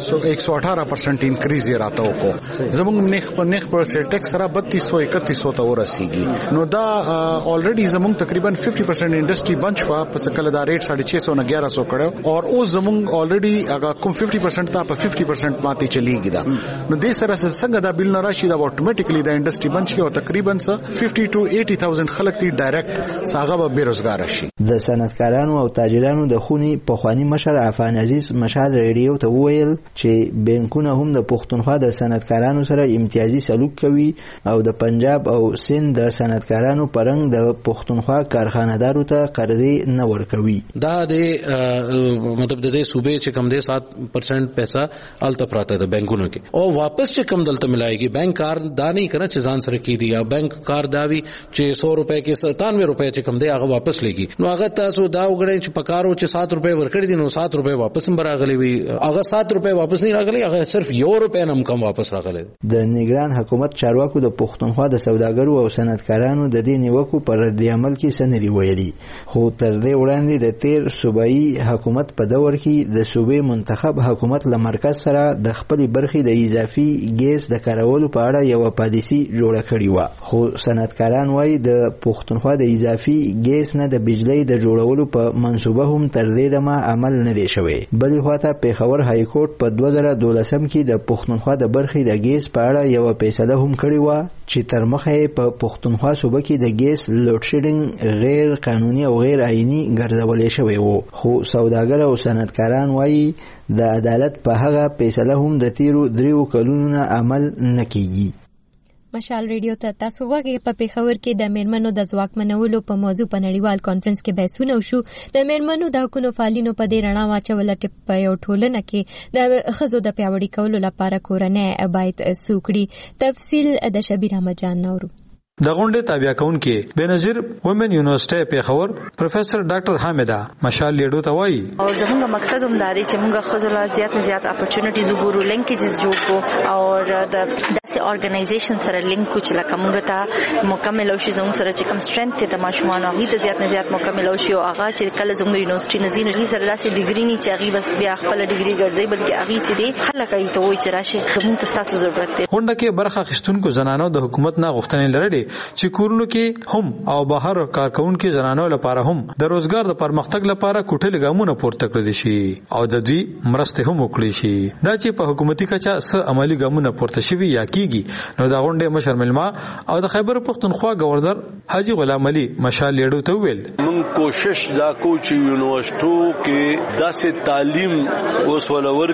[SPEAKER 18] 118% انکریز یې راته وکړو. زمونږ نخ پر سیل ټیکس سره 3200 3100 ته ورسیږي. نو دا الریډي زمونږ تقریبا 50% انډستری بند شو په کله دا ریټ 650 نه 1100 کړو او اوس زمونږ الریډي هغه کوم 50% ته په 50% ماته چلیږي دا. نو دې سره څنګه دا بیل نه راشي دا اتوماتیکلی دا انډستری بند شي او تقریبا 50 to 80,000 خلک تی ډایرکټ ساغه به بیروزګار شي.
[SPEAKER 12] د صنعتکارانو او تاجرانو د خونی په خواني مشر عفان عزیز مشال ریډیو ته وویل چې بانکونه هم د پښتونخوا د صنعتکارانو سره امتیازي سلوک کوي او د پنجاب او سند د صنعتکارانو پرنګ د پښتونخوا کارخانه‌دارو ته قرضې نه ورکوي.
[SPEAKER 19] دا د مطلب د دې صوبې چې کم دې 7% پیسہ الته پراته د بانکونو کې او واپس چې کم دلته ملایږي. بانک کار دا نه کنه چې ځان سره کی دی یا بانک کار داوی چې 100 روپے کې 97 روپے چې کم دی هغه واپس لګي. نو هغه تاسو دا وګړي چې پکارو چې 7 روپے ورکړي دي نو 7 روپے واپس هم راغلي وي. هغه 7 روپے واپس نه راغلي هغه صرف 1 روپے هم کم واپس راغلي.
[SPEAKER 12] د نگران حکومت چارواکو د پښتونخوا د سوداګرو او صنعتکارانو د دې نیوکو پر رد عمل کې سندري ویلي خو تر دې وړاندې د تیر صوبایي حکومت په دور کې د صوبې منتخب حکومت له مرکز سره د خپل برخې د اضافي ګیس د کارولو په اړه یو پالیسي جوړه کړې و. خو صنعتکاران وایي د پښتونخوا د اضافي ګیس نه د بجلی د جوړولو په منصوبه هم تر دې دمه عمل نه دی شوی. بلې خواته پیښور های کورټ په 2012 کې د پښتونخوا د برخې د ګیس په اړه یو فیصله هم کړې و چې تر مخه په پښتونخوا صوبه کې د ګیس لوډ شیډینګ غیر قانوني او غیر آئینی ګرځولې شوی و. خو سوداګر او صنعتکاران وایي د عدالت په هغه فیصله هم د تیرو 3 کلونو نه عمل نه کیږي.
[SPEAKER 1] مشال ریډیو ته تاسو وګورئ. په پیښور کې د میرمنو د ځواکمنولو په موضوع په نړیوال کانفرنس کې بحثونه وشو. د میرمنو د حقوقو فعالینو په دې رڼا واچوله چې په یو ټولنه کې د ښځو د پیاوړي کولو لپاره کورنۍ باید څه وکړي. تفصیل د شبیر احمد جان نورو.
[SPEAKER 20] د غونډې تابع کونکي بنظیر وومن یونیورسيټي پیښور پروفیسور ډاکټر حامده مشال لیډو ته وایي
[SPEAKER 21] او زموږ مقصد هم دا دی چې موږ خپل زیات نه زیات اپورچونټیز وګورو لینکیجز جوړ کو او د داسې اورګنایزیشن سره لینک کو چې لکه موږ ته مکمل او شي زموږ سره چې کوم سټرنث ته ماشومان او هغه زیات نه زیات مکمل او شي او هغه چې کله زموږ یونیورسيټي نزین هغه سره داسې ډیګري نه چې هغه بس بیا خپل ډیګري ګرځي بلکې هغه چې دی خلک یې ته وایي چې راشي زموږ تاسو ضرورت دی.
[SPEAKER 20] غونډه کې برخه اخیستونکو زنانو د حکومت نه غوښتنې لرلې چې کورونو کې هم او بهر کارکونکو زنانو لپاره هم د روزګار د پرمختګ لپاره کوټه لګامونه پورته کړل شي او د دوی مرسته هم وکړي شي. دا چې په حکومتي کچا څه عملی ګامونه پورته شوي یا کیږي نو دا غونډه مشر ملما او د خیبر پښتونخوا گورنر حاجی غلام علي مشال لیډو ته ویل
[SPEAKER 22] موږ کوشش دا کوو چې یونیورسيټو کې داسې تعلیم اوس ولور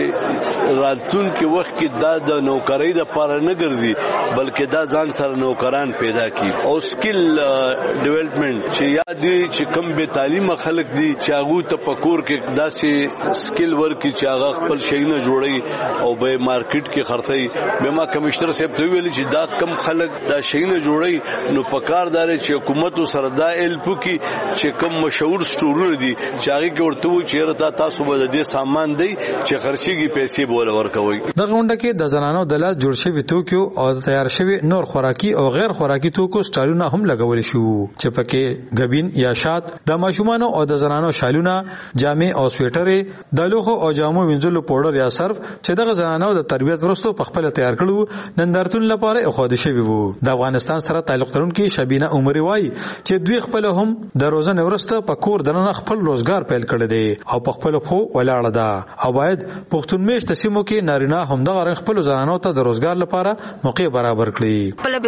[SPEAKER 22] چې راتلونکي وخت کې دا د نوکری د لپاره نه ګرځي بلکې دا ځان سره نوکران پیدا کړي او سکل ډیولپمنٹ چې یاد دي چې کم به تعلیم خلک دي چې هغه ته پکور کې داسې سکل ورکي چې هغه خپل شي نه جوړي او به مارکیټ کې خرڅي. به ما کمشنر صاحب ته ویل چې دا کم خلک دا شي نه جوړي نو پکاردار چې حکومت سره دا الپ کی چې کم مشهور سټورونه دي چې هغه کې ورته و چې تاسو به د سامان دی چې خرڅيږي پیسې بوله ورکوي.
[SPEAKER 20] د غونډه کې د زنانو دلات جوړ شوی توکو او تیار شوی نور خوراکي او غیر خوراکي توکو سټایلونه هم لګول شو چې پکې غبین یا شات د ماشومانو او د زنانو شالونه جامې او سویټرې د لوخو او جامو وینځلو پاوډر یا صرف چې د زنانو د تربیت ورستو په خپل تیار کړو نندارتون لپاره خود شوی وو. د افغانستان سره تعلق لرونکي شبینه عمر وای چې دوی خپل هم د روزنه ورسته په کور دننه خپل روزګار پیل کړی دی او په خپل خو ولاړه ده او باید پښتون میش تسمو کې نارینه هم د خپل زنانو ته د روزګار لپاره موقع برابر کړي.
[SPEAKER 23] خپل بزنس هم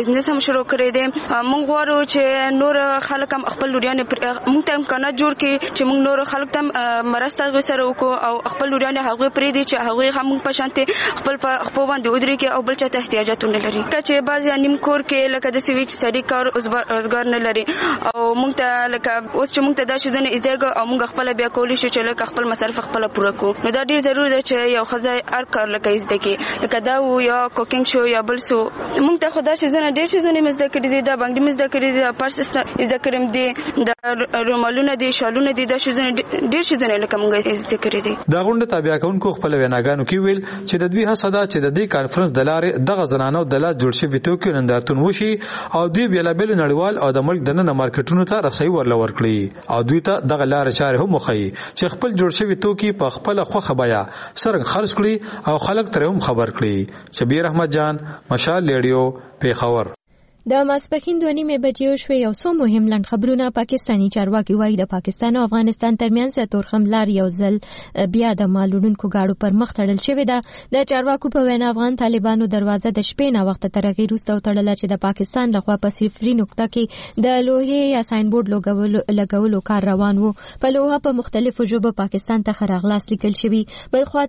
[SPEAKER 2] شروع کړی دی. موږ غواړو چې نور خلک هم خپل لوريان موږ ته امکانات جوړ کړي چې موږ نور خلک ته مرسته غوښره وکړو او خپل لوريان هغه پرې دي چې هغه هم په شانتي خپل په خپل باندې ودرې کې او بل چاته احتیاجاتونه لري. چې بعضی نیم کور کې لکه د سوي چې سړي کار روزګار نه لري او موږ ته لکه اوس چې موږ ته دا شیزونه ایزګه او موږ خپل بیا کولی شو چې لکه خپل مصرف خپل پوره کوو. نو دا ډیر ضروري ده چې یو ښځه هر کار لکه ایزده کې لکه دا یا کوکینګ شو یا بل څه. موږ ته خدا شیزونه ډیر شیزونه مزده کړی دي، دا باندې مزده کړی دي، پارس ایزده کړم دي، دا رومالونه دي، شالونه دي، دا شیزونه ډیر شیزونه لکه موږ ایزده کړی دي.
[SPEAKER 20] دا غونډه تابع کونکو خپل ویناګانو کې ویل چې د دوی هڅه ده چې د دې کانفرنس د لارې دغه زنانو د لا جوړ شوي توکو نندارتون وشي او دوی بیلابل نړیوال او د ملک دننه مارکیټونو ته رسۍ ورلور کړي او دوی ته دغه لارې چارې هم وښيي چې خپل جوړ شوي توکي په خپل خوخه بیا څرنګه خرڅ کړي او خلک ترې هم خبر کړي. شبیر احمد جان، مشال ریډیو، پیښور.
[SPEAKER 1] د ماسپښین 2:30 بجې شوې یو څو مهم لنډ خبرونه. پاکستاني چارواکي وایي د پاکستان او افغانستان ترمنځ تورخم لار یو ځل بیا د مالونکو گاډو پر مخ تړل شوې ده. د چارواکو په وینا افغان طالبانو دروازه د شپې نه وخت تر هغې وروسته وتړله چې د پاکستان لخوا په صفري نقطه کې د لوحې یا ساين بورډ لګولو کار روان وو. په لوحه په مختلفو ژبو پاکستان ته خراغلاس لیکل شوی. بلخوا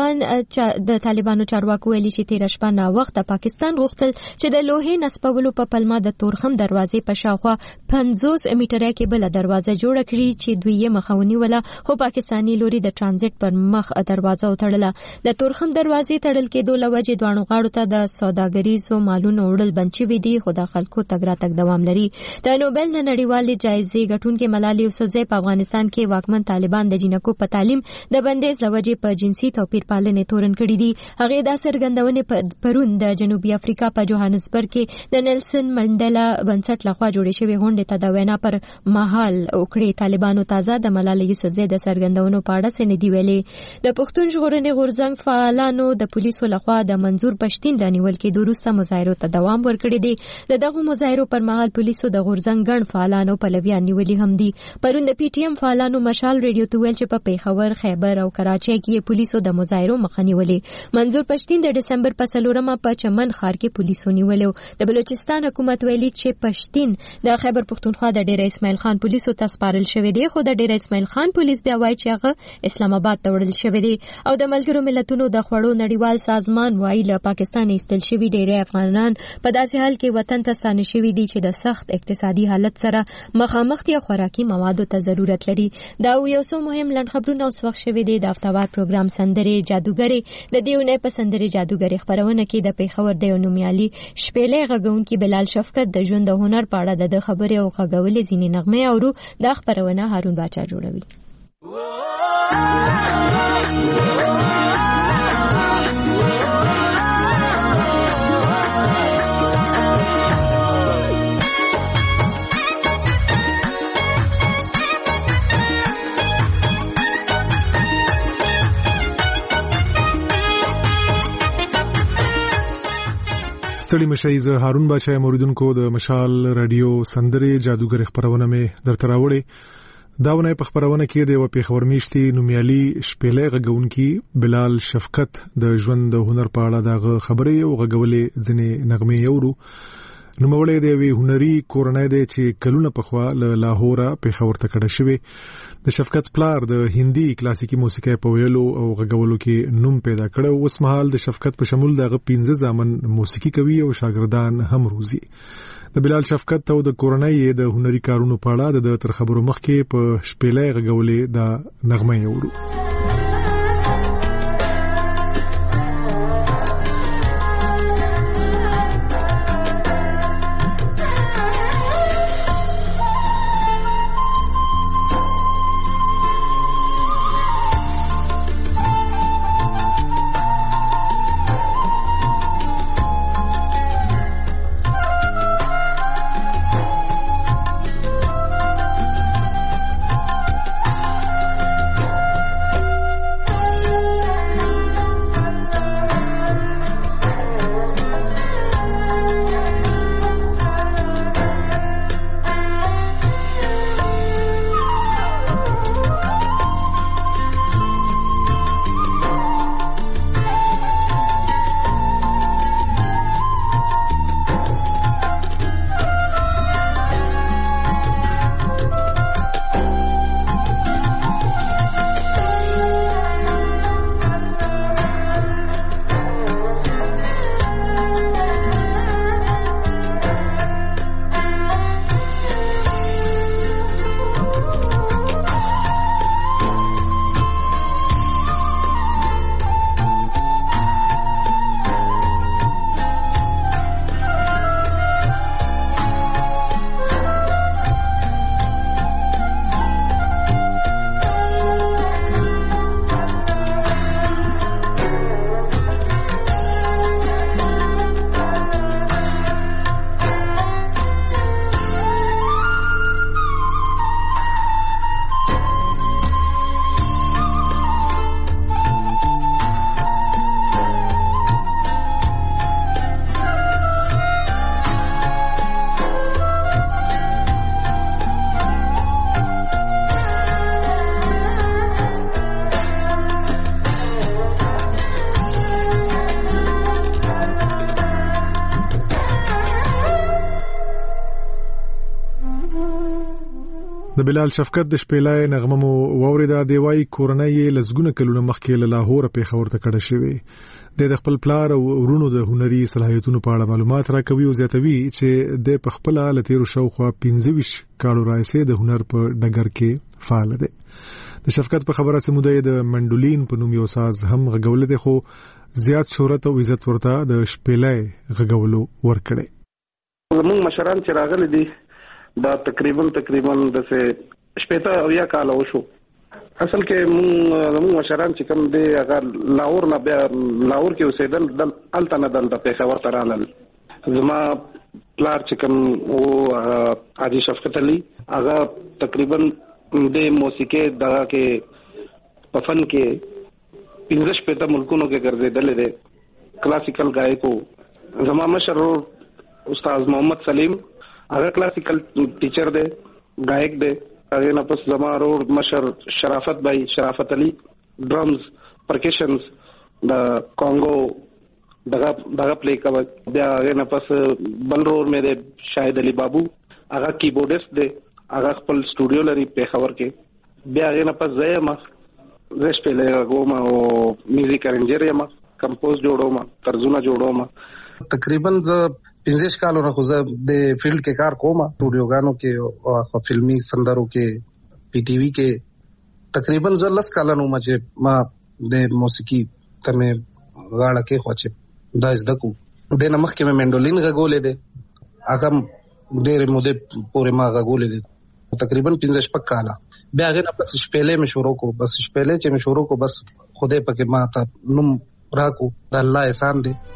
[SPEAKER 1] د طالبانو چارواکو ویلي چې تیر شپه نه وخت پاکستان غوښتل چې د لوحې نصبولو په پلمه د تورخم دروازې په شاوخوا 50 میټره کې بل دروازه جوړه کړې چې دوی یې مخاوني ولا خو پاکستانی لوري د ترانزیت پر مخ دروازه وتړله. د تورخم دروازې تړل کېدو له وجې دوه غاړو ته د سوداګریزو مالونو وړل بند شوي دي خو د خلکو تګ راتګ دوام لري. د نوبل د نړیوالې جایزې ګټونکې ملالۍ یوسفزۍ په افغانستان کې واکمن طالبان د جنکو په تعلیم د بندیز له وجې په جنسي توپیر پالنې تورن کړي دي. هغې دا څرګندونې پرون د جنوبي افریقا په جوهانسبرګ کې د نیلسن منډیلا بنسټ لخوا جوړې شوې غونډې ته د وینا پر مهال وکړې. طالبانو تازه د ملالۍ یوسفزۍ د څرګندونو په اړه څه نه دي ویلي. د پښتون ژغورنې غورځنګ فعالانو د پولیسو لخوا د منظور پښتین رانیول کېدو وروسته مظاهرو ته دوام ورکړی دی. د دغو مظاهرو پر مهال پولیسو د غورځنګ ګڼ فعالانو پلویان نیولي هم دي. پرون د پی ټی ایم فعالانو مشال ریډیو ته ویل چې په پیښور، خیبر او کراچۍ کې پولیسو د مظاهرو مخه نیولې. منظور پښتین د ډسمبر په 4 په چمن ښار کې پولیسو نیولو. د بلوچستان حکومت ویلي چې پښتین د خیبر پښتونخوا د ډیر اسماعیل خان پولیسو ته سپارل شوی دی خو د ډیر اسماعیل خان پولیس بیا وایي چې هغه اسلام آباد ته وړل شوی دی. او د ملګرو ملتونو د خوړو نړیوال سازمان وایي له پاکستان ایستل شوي ډیری افغانان په داسې حال کې وطن ته ستانه شوي دي چې د سخت اقتصادي حالت سره مخامخ دي او خوراکي موادو ته ضرورت لري. دا یو څو مهم لنډ خبرونه اوس وخت شوي دي. د هفتهوار پروګرام سندرې جادوګرې د دې اونۍ په سندرې جادوګرې خپرونه کې د پیښور د یو نومیالي شپېلې غږونکي بلال شفقت د ژوند د هنر په اړه د خبرې او غږولې ځینې نغمې اورو. دا خپرونه هارون باچا جوړوي.
[SPEAKER 3] ستړي مشئ، زه هارون باچا موریدونکو د مشال رادیو سندرې جادوګر خبرونه مې درته راوړې. دا ونه په خبرونه کې د پیښور میشتي نومیالي شپېلې غږونکي بلال شفقت د ژوند د هنر په اړه د خبرې او غږولې ځینې نغمې اورو. نوموړی د یوې هنري کورنۍ دی چې کلونه پخوا له لاهوره پیښور ته کډه شوی. د شفقت پلار د هندي کلاسیکي موسیقۍ په ویلو او غږولو کې نوم پیدا کړ. اوس مهال د شفقت په شمول دغه 15 زامن موسیقي کوي او شاګردان هم روزي. د بلال شفقت او د کورنۍ د هنري کارونو په اړه د تر خبرو مخکې په شپېلې غږولې د نغمې اورو. د بلال شفقت د شپېلای نغمه مو واوریدا دی وای کورنۍ لزګونه کلونه مخکې له لاهور پېښور ته کډه شوی د خپل پلار او ورونو د هنري صلاحیتونو په اړه معلومات راکوي او زیاتوي چې د خپل لتیرو شوخوا 25 کالو راځي د هنر په ډګر کې فعال دی. د شفقت په خبره سموده د منډولین په نوم یو ساز هم غږول دي خو زیات شهرت او عزت ورته د شپېلای غږولو ورکړي.
[SPEAKER 4] موږ مشران چې راغلي دي دا تقریبا د څه شپېته او یا کال وشو. اصل کې موږ مشران چې کوم دی هغه لاهور نه بیا لاهور کې اوسېدل دلته نه دلته پېښور ته رالل. زما پلار چې کوم او حاجي شفقت علي هغه تقریبا د موسیقي دغه کې په فن کې 15 ملکونو کې ګرځېدل دي. کلاسیکل غایکو زما مشر استاد محمد سلیم هغه کلاسیکل ټیچر دی غایک دی. هغه نه پس زما رور مشر شرافت علي ډرمز پرکشنز د کانګو دغه پلی کوي. بیا هغه نه پس بل رور مې دی شاهد علي بابو هغه کیبورډست دی هغه خپل سټوډیو لري پېښور کې. بیا هغه نه پس زما شپېلې غوما او میوزیک ارنجر یم کمپوز جوړوم طرزونه جوړوم.
[SPEAKER 5] تقریبا 15 کالونه خو زه د فیلډ کې کار کوم سټوډیوګانو کې او فلمي سندرو کې پی ټي وی کې. تقریبا زه 10 کالونه عمر چې ما د موسیقي ته مې غاړه کې خو چې دا زده کو د نه مخکې مې منډولین غږولې ده هغه ډېرې مودې پورې ما غږولې ده تقریبا 15 کاله. بیا هغه نه پس شپېلې مې شروع کو بس شپېلې چې مې شروع کو بس خوده پکې ما ته نوم راکو د الله احسان دی.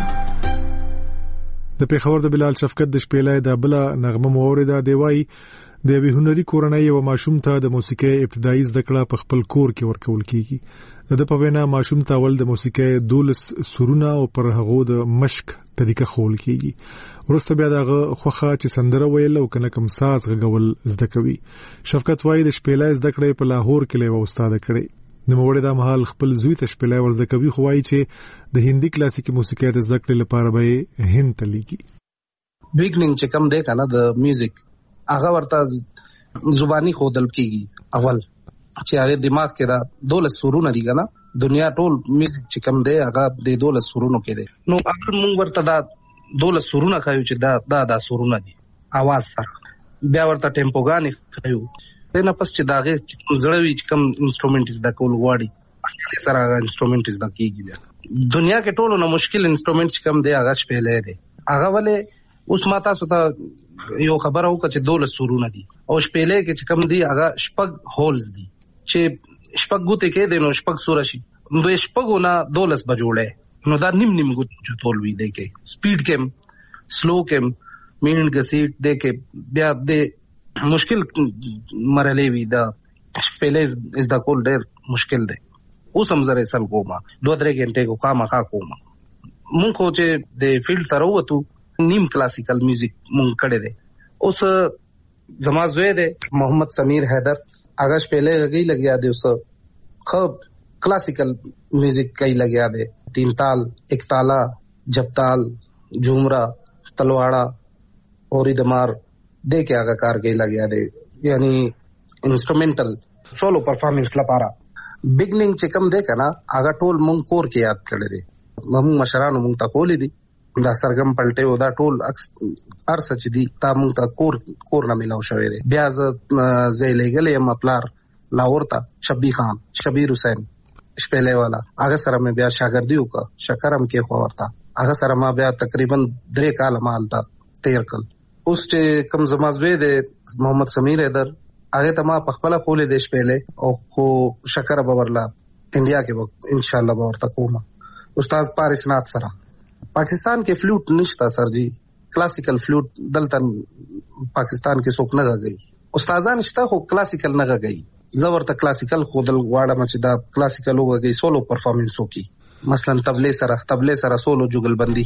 [SPEAKER 3] د پیښور د بلال شفقت د شپېلای د بل نغمه موریدا دی وای د یوې هنري کورنۍ یو ماشوم ته د موسیقۍ ابتدایي زده کړه په خپل کور کې ورکول کیږي. د په وینا ماشوم ته ول د موسیقۍ 12 سرونه او پر هغه د مشق طریقه خول کیږي. ورسته بیا دغه خوخه چې سندره ویل او کنه کوم ساز غول زده کوي. شفقت وای د شپېلې زده کړې په لاهور کې له استاد کړي. د موړې د محل خپل زوی ته شپېلې ورزده کوي، خو وایي چې د هندي کلاسیکي موسیقۍ د زده کړې لپاره به هند ته لیږي.
[SPEAKER 5] بیګنینګ چې کم دی کنه د میوزیک هغه ورته زبانی خودل کیږي. اول چې هغه دماغ کې دا 12 سرونه دي کنه، دنیا ټول میوزیک چې کم دی هغه د 12 سرونو کې دی. نو اول موږ ورته دا 12 سرونه خایو چې دا سرونه دي आवाज سره، بیا ورته ټیمپوګانی خایو. دنه پس چې داغه زړوي چې کم انسټرومنټ زده کول غواړي اصلي سره هغه انسټرومنټ زده کیږي. دنیا کې ټولو نه مشکل انسټرومنټ چې کم دی هغه شپېلې دی. هغه ولې اوس ما تاسو ته یو خبره وکړه چې 12 سرونه دي او شپېلې کې چې کم دی هغه شپږ هولز دي چې شپږ ګوتې کې دي نو شپږ سور شي. نو د شپږو نه 12 بجوړې نو دا نیم ګوت چې تولوي دی کې سپیډ کې سلو کې مینډ غسیټ دی کې بیا د مشکل مرحله وی دا شپېلې از دا کول ډېر مشکل دی. اوس هم زره سل کومه 2-3 غنټه کو خامخا کومه. مونږ خو چې د فیلډ تر وته نیم کلاسیکل میوزیک مونږ کړی دی. اوس زما زوی دی محمد سمیر حیدر هغه شپېلې غي لګیا دی، اوس خو کلاسیکل میوزیک کوي لګیا دی. 3 تال، 1 تالا، جپتال، جھومرا، تلواڑا اور دمار دے کے آگا کار گئی لگیا دے، یعنی انسٹرومنٹل سولو پرفارمنس لپاره. بیگنینګ چې کم دی کنه هغه ټول مونږ کور کې یاد کړی دی. مونږ مشرانو مونږ ته کولې دي دا سرګم پلټه او دا ټول ارسه چې دي تا مونږ ته کور نه ملاو شوی دی. بیا زه لګلې یم پلار لاهور ته شبیر حسین شپېلې والا هغه سره مې بیا شاګردي وکړه، شکرم کې خو ورته هغه سره ما بیا تقریبا 3 کال مال تا تیر کړ. اوس چې کم زما زوی دی محمد سمیر حیدر هغه ته ما په خپل خولې د شپېلې او خو شکر به ورلا انډیا کې ان شاء الله به ورته کوم. استاد پارس نات سره پاکستان کې فلوټ نشتا سر جی، کلاسیکل فلوټ دلته پاکستان کې څوک نه غږی. استادان شته خو کلاسیکل نه غږی. زه ورته کلاسیکل خودل غواړم چې دا کلاسیکل وغږی سولو پرفارمنس وکي، مثلا تبلې سره سولو جوګل بندي.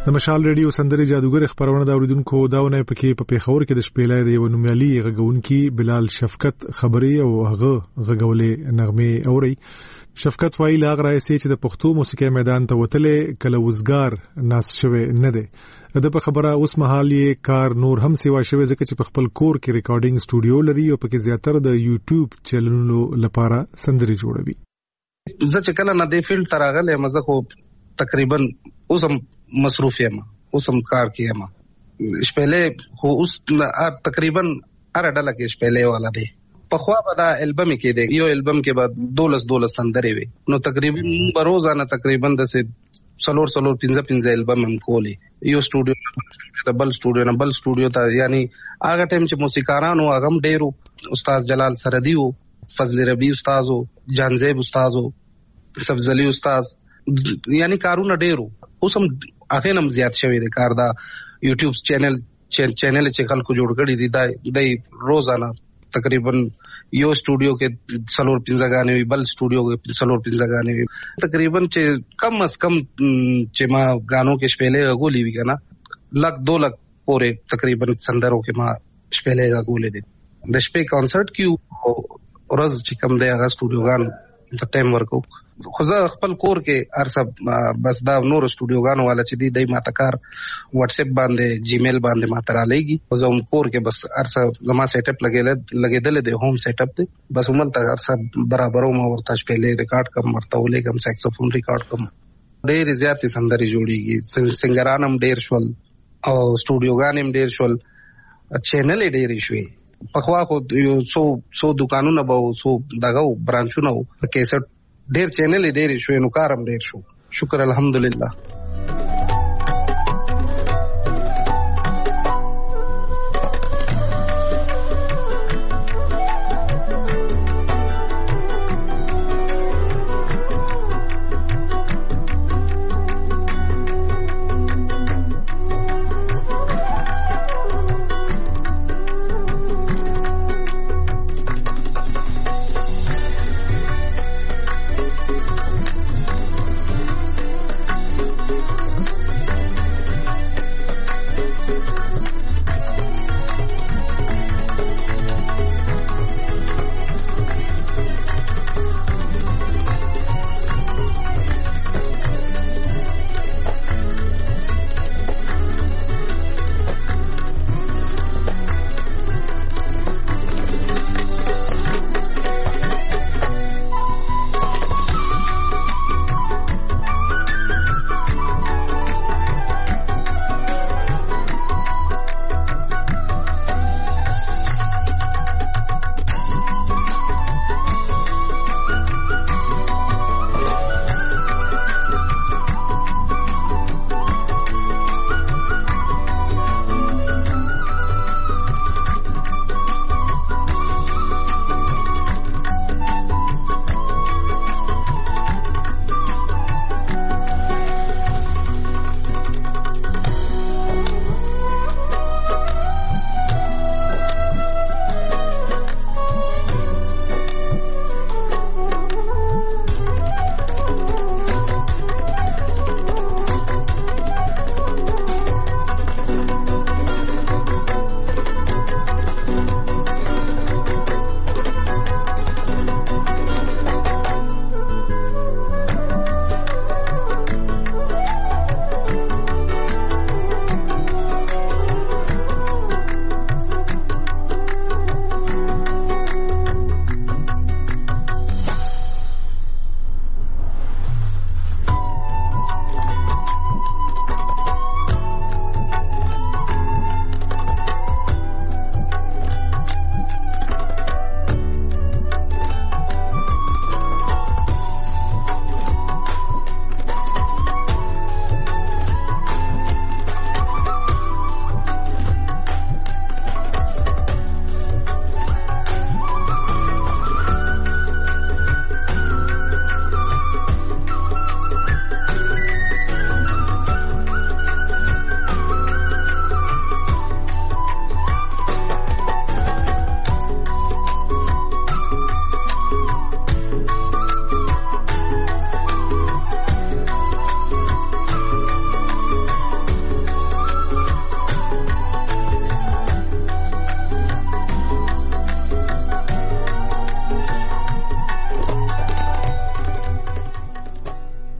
[SPEAKER 3] د مشال ریډیو سندري جادوګر خبرونه دا اوریدونکو داونه پکې په پیښور کې د شپېلې د یو نومیالي غږونکي بلال شفقت خبري او هغه غږولې نغمه اوري. شفقت وایي لا غرايسي چې د پښتو موسیقي میدان ته وتلې کله وزګار ناس شوه نه دی. د په خبره اوس مهال یې کار نور هم سیوا شوه ځکه چې په خپل کور کې ریکارډینګ سټوډیو لري او پکې زیاتره د یوټیوب چینلونو لپاره سندري جوړوي.
[SPEAKER 5] زه چې کله نه دی فیلډ تراغله مزه خو تقریبا اوس مصروف یم، اوس هم کار کیم. شپېلې خو اوس تقریبا هر ډله کې شپېلې والا دی. په خوا به دا البم کې دی، یو البم کې به 12 سندرې وي، نو تقریبا روزانه تقریبا د 4-15 البم هم کولی. یو سټوډیو د بل سټوډیو ته، یعنی هغه ټیم چې موسیقارانو هغه هم ډیرو، استاد جلال سردی وو، فضل ربی استاد وو، جانزیب استاد وو، سبزلی استاد، یعنی کارونه ډیرو. اوس هم هغه نم زیات شوی دی کار. دا یوټیوب چینل چې خلکو جوړ کړی دی د روزانه تقریبا یو سټوډیو کې 4-15 غانې وي، بل سټوډیو کې 4-15 غانې وي. تقریبا چې کم از کم چې ما غانو کې شپېلې غولې وي کنه 1-2 لک پورې تقریبا سندرو کې ما شپېلې غولې دي. د شپې کانسرت کې ورځ چې کم دی هغه سټوډیو غان د ټایم ورکو. خو زه خپل کور کې ارسب بس دا نور سټوډیوګانو والا چې دی ما تکار واتس اپ باندې جیمیل باندې ما ترا لګي. زه هم کور کې بس ارسب لما سیټ اپ لګیدل دی، ہوم سیټ اپ دی، بس عمل تا ارسب برابرو ما ورته شپېلې ریکارډ کوم، ورته ولګم ساکسوفون ریکارډ کوم. ډېر زیات سندري جوړیږي، سنگران هم ډېر شول او سټوډیوګان هم ډېر شول، چینل ډېر شوي. په خوا خو یو څو دکانونه به څو دغه برانچونه کیسټ ډېر چینل ډېر شوي، نو کارم ډېر شو. شکر الحمدلله.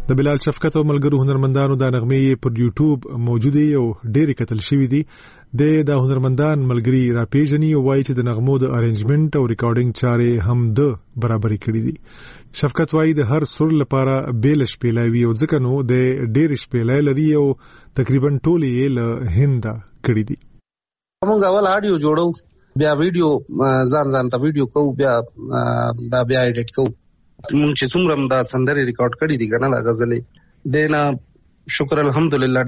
[SPEAKER 3] د بلال شفقت او ملګرو هنرمندانو د نغمې پر یوټیوب موجوده او ډېر کتل شوې دي. د هنرمندان ملګری را پیژني او وایي چې د نغمو د ارینجمنت او ریکارډینګ چارې هم د برابرۍ کړې دي. شفقت وایي د هر سر لپاره بیل شپېلوي او ځکه نو د ډېر شپېلې لري او تقریبا ټول یې له هند کړې دي.
[SPEAKER 5] موږ اول آډیو جوړو، بیا ویډیو ځان ته ویډیو کوو، بیا ایډیټ کوو. موږ چې څومره دا سندرې ریکارډ کړې دي کنه، دا غزلې دینا شکر الحمدلله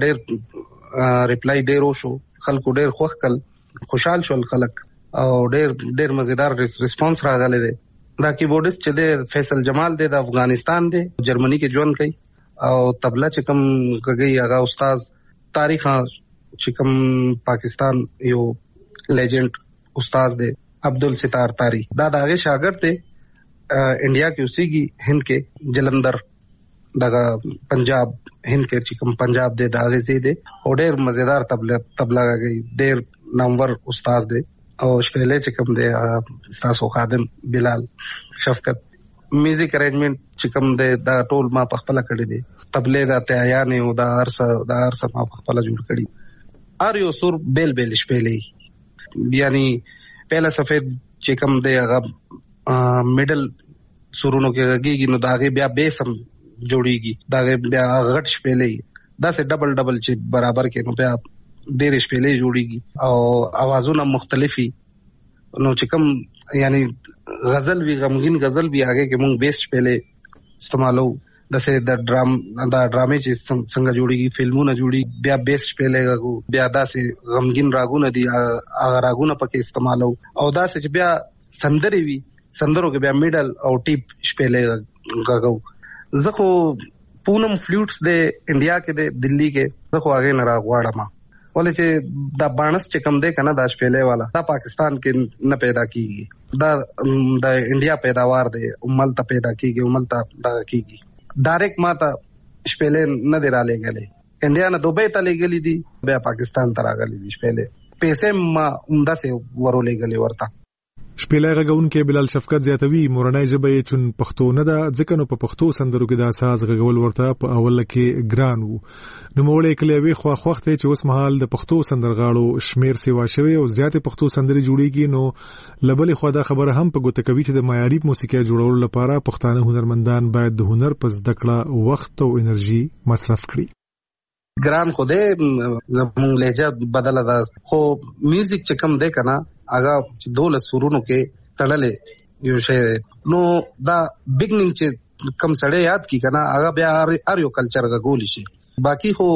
[SPEAKER 5] ډېر ریپلای ډېر وشو، خلکو ډېر خوښ کړل، خوشحال شول خلک او ډېر مزیدار ریسپانس راغلی دی. دا کیبورډیست چې دی فیصل جمال دی، د افغانستان دی، جرمني کې ژوند کوي او تبله چې کوم کوي هغه استاد تاریخ چې کوم پاکستان یو لیجنډ استاد دی عبدالستار تاری، دا د هغه شاګرد دی، انډیا کې اوسېږي، هند کې جلندر دغه پنجاب هند کې چې کوم پنجاب دی دا هغه ځای دی او ډېر مزیدار تبله کوي، ډېر نامور استاد دی او شپېلې چې کوم دی ستاسو خادم بلال شفقت. میوزیک ارینجمنت چې کوم دی دا ټول ما په خپله کړی دی، تبلې دا تیایانې او دا هر څه ما په خپله جوړ کړي. هر یو سور بیل شپېلې، یعنی پهله سفید چې کوم دی هغه میډل سورونو کې غږیږي، نو دا هغې بیا بیس هم جوړیږي، دا هغې بیا غټ شپېلې داسې ډبل چې برابر کې نو بیا ډېرې شپېلې جوړیږي او اوازونه مختلفي. نو چې کوم یعنی غزل وي، غمګین غزل وي، هغې کې مونږ بیس شپېلې استعمالو. داسې د ډرامې چې څنګه جوړیږي، فلمونه جوړیږي، بیا بیس شپېلې غږو، بیا داسې غمګین راګونه دي هغه راګونه پکې استعمالو. او داسې چې بیا سندرې وي، سندرو کې بیا میډل او ټیپ شپېلې غږو. زه خو پونم فلوټس د انډیا کې د دلی کې، زه خو هغې نه راغواړم ولې چې دا بانس چې کم دی کنه دا شپېلې والا دا پاکستان کې نه پیدا کیږي، دا د انډیا پیداوار دی، ملته پیدا کیږي، ملته دا کیږي. ډایرکټ ما ته شپېلې نه دی را لېږلې، انډیا نه دوبۍ ته لېږلې دي، بیا پاکستان ته راغلې دي شپېلې، پیسې ما همداسې ورولېږلې ورته.
[SPEAKER 3] شپېلې غږونکی بلال شفقت زیاتوي مورنۍ ژبه یې چون پښتو نه ده، ځکه نو په پښتو سندرو کې د اساس غږول ورته په اوله کې ګران وو. نوموړی کلیوي خواخوخت دی چې اوس مهال د پښتو سندرغاړو شمیر سیوا شوی او زیاتې پښتو سندرې جوړیږي. نو لبلې خوا دا خبره هم په ګوته کوي چې د معیاري موسیقي جوړولو لپاره پښتانه هنرمندان باید د هنر په زده کړه وخت او انرژي مصرف کړي.
[SPEAKER 5] ګران خو دی، زموږ لهجه بدله ده، خو میوزیک چې کم دی کنه هغه چې 12 سورونو کې تړلې یو شی، نو دا بګنینګ چې کم سړی یاد کی کنه هغه بیا هر یو کلچر غولی شي. باقی خو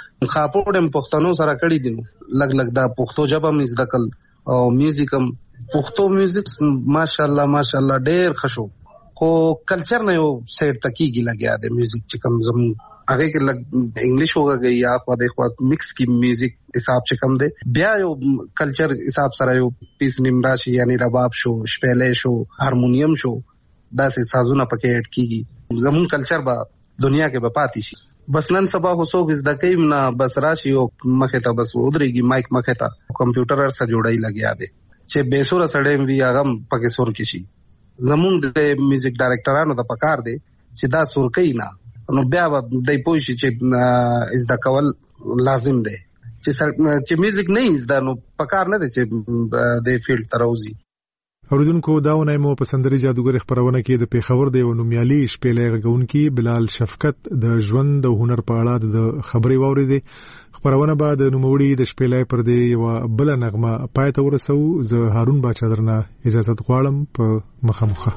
[SPEAKER 5] خاپوړم پښتنو سره کړی دي، لګ دا پښتو ژبه مې زده کړل او میوزیک هم پښتو میوزیک ماشاءالله ډېر خشو، خو کلچر نه یو سیټ تکیږي لګیا دی میوزیک چې کم زم هغه کې لګ انګلیش وګږي یا خو د خو مکس کی میوزیک حساب چې کم دی، بیا یو کلچر حساب سره یو پیس نیمرا شي، یعنی رباب شو، شپېلې شو، هارمونیم شو، داسې سازونه پکې اډ کیږي. زمون کلچر به دنیا کې به پاتې شي. بس نن سبا خو څوک زده کوي نه، بس راشي او مخې ته بس ودرېږي مایک مخې ته، کمپیوټر سره جوړای لګیا دی چې بے سوره سړی وي هغه پکې سور کې شي. زمون د میوزیک ډایرکټرانو د پکار دی چې دا سور کوي نه، نو بیا د پوه شي چې زده کول لازم دی، چې میوزیک نه زده نو پکار نه دی چې د فیلډ ته راوځي.
[SPEAKER 3] اوریدونکو دا ونای مو په سندري جادوګر خبرونه کې د پیښور د نومیالي شپېلې غږونکي بلال شفقت د ژوند او هنر په اړه د خبرې واورېدې. خبرونه بعد نوموړي د شپېلې پر دې یو بل نغمه پای ته ورسو. زه هارون باچا درنه اجازه غواړم په مخامخه.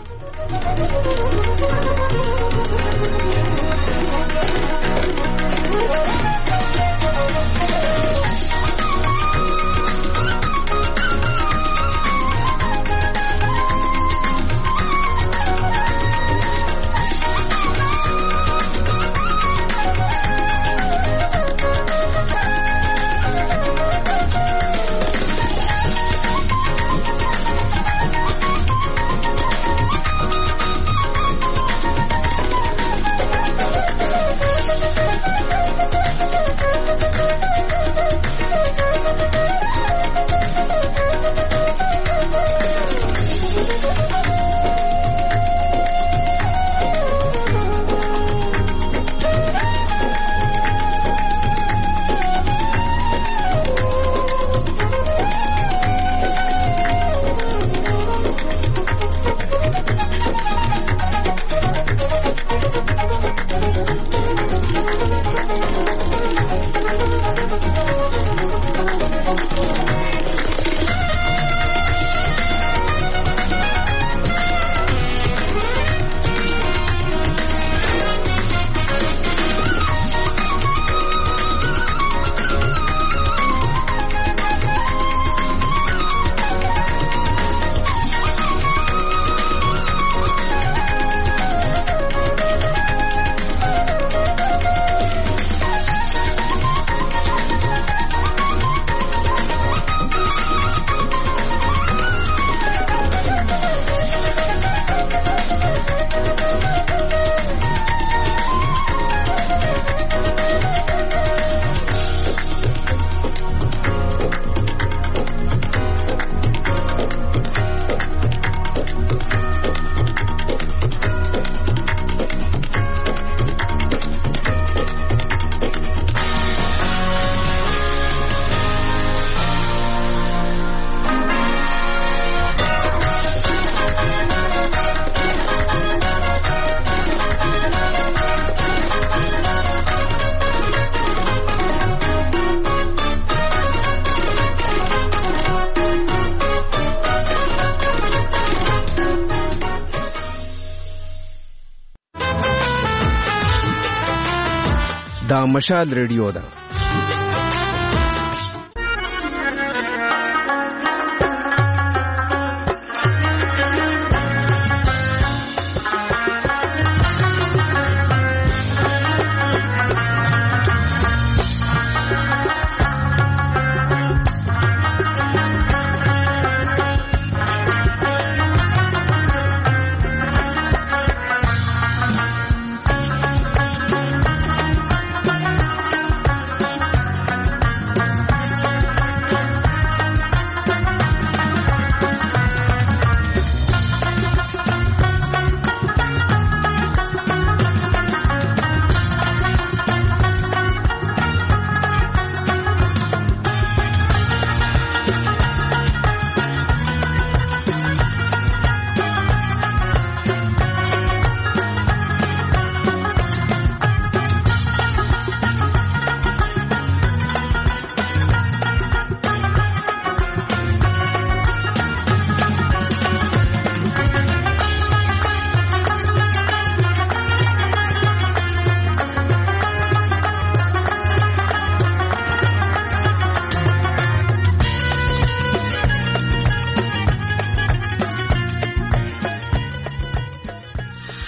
[SPEAKER 7] دا مشال ریډیو ده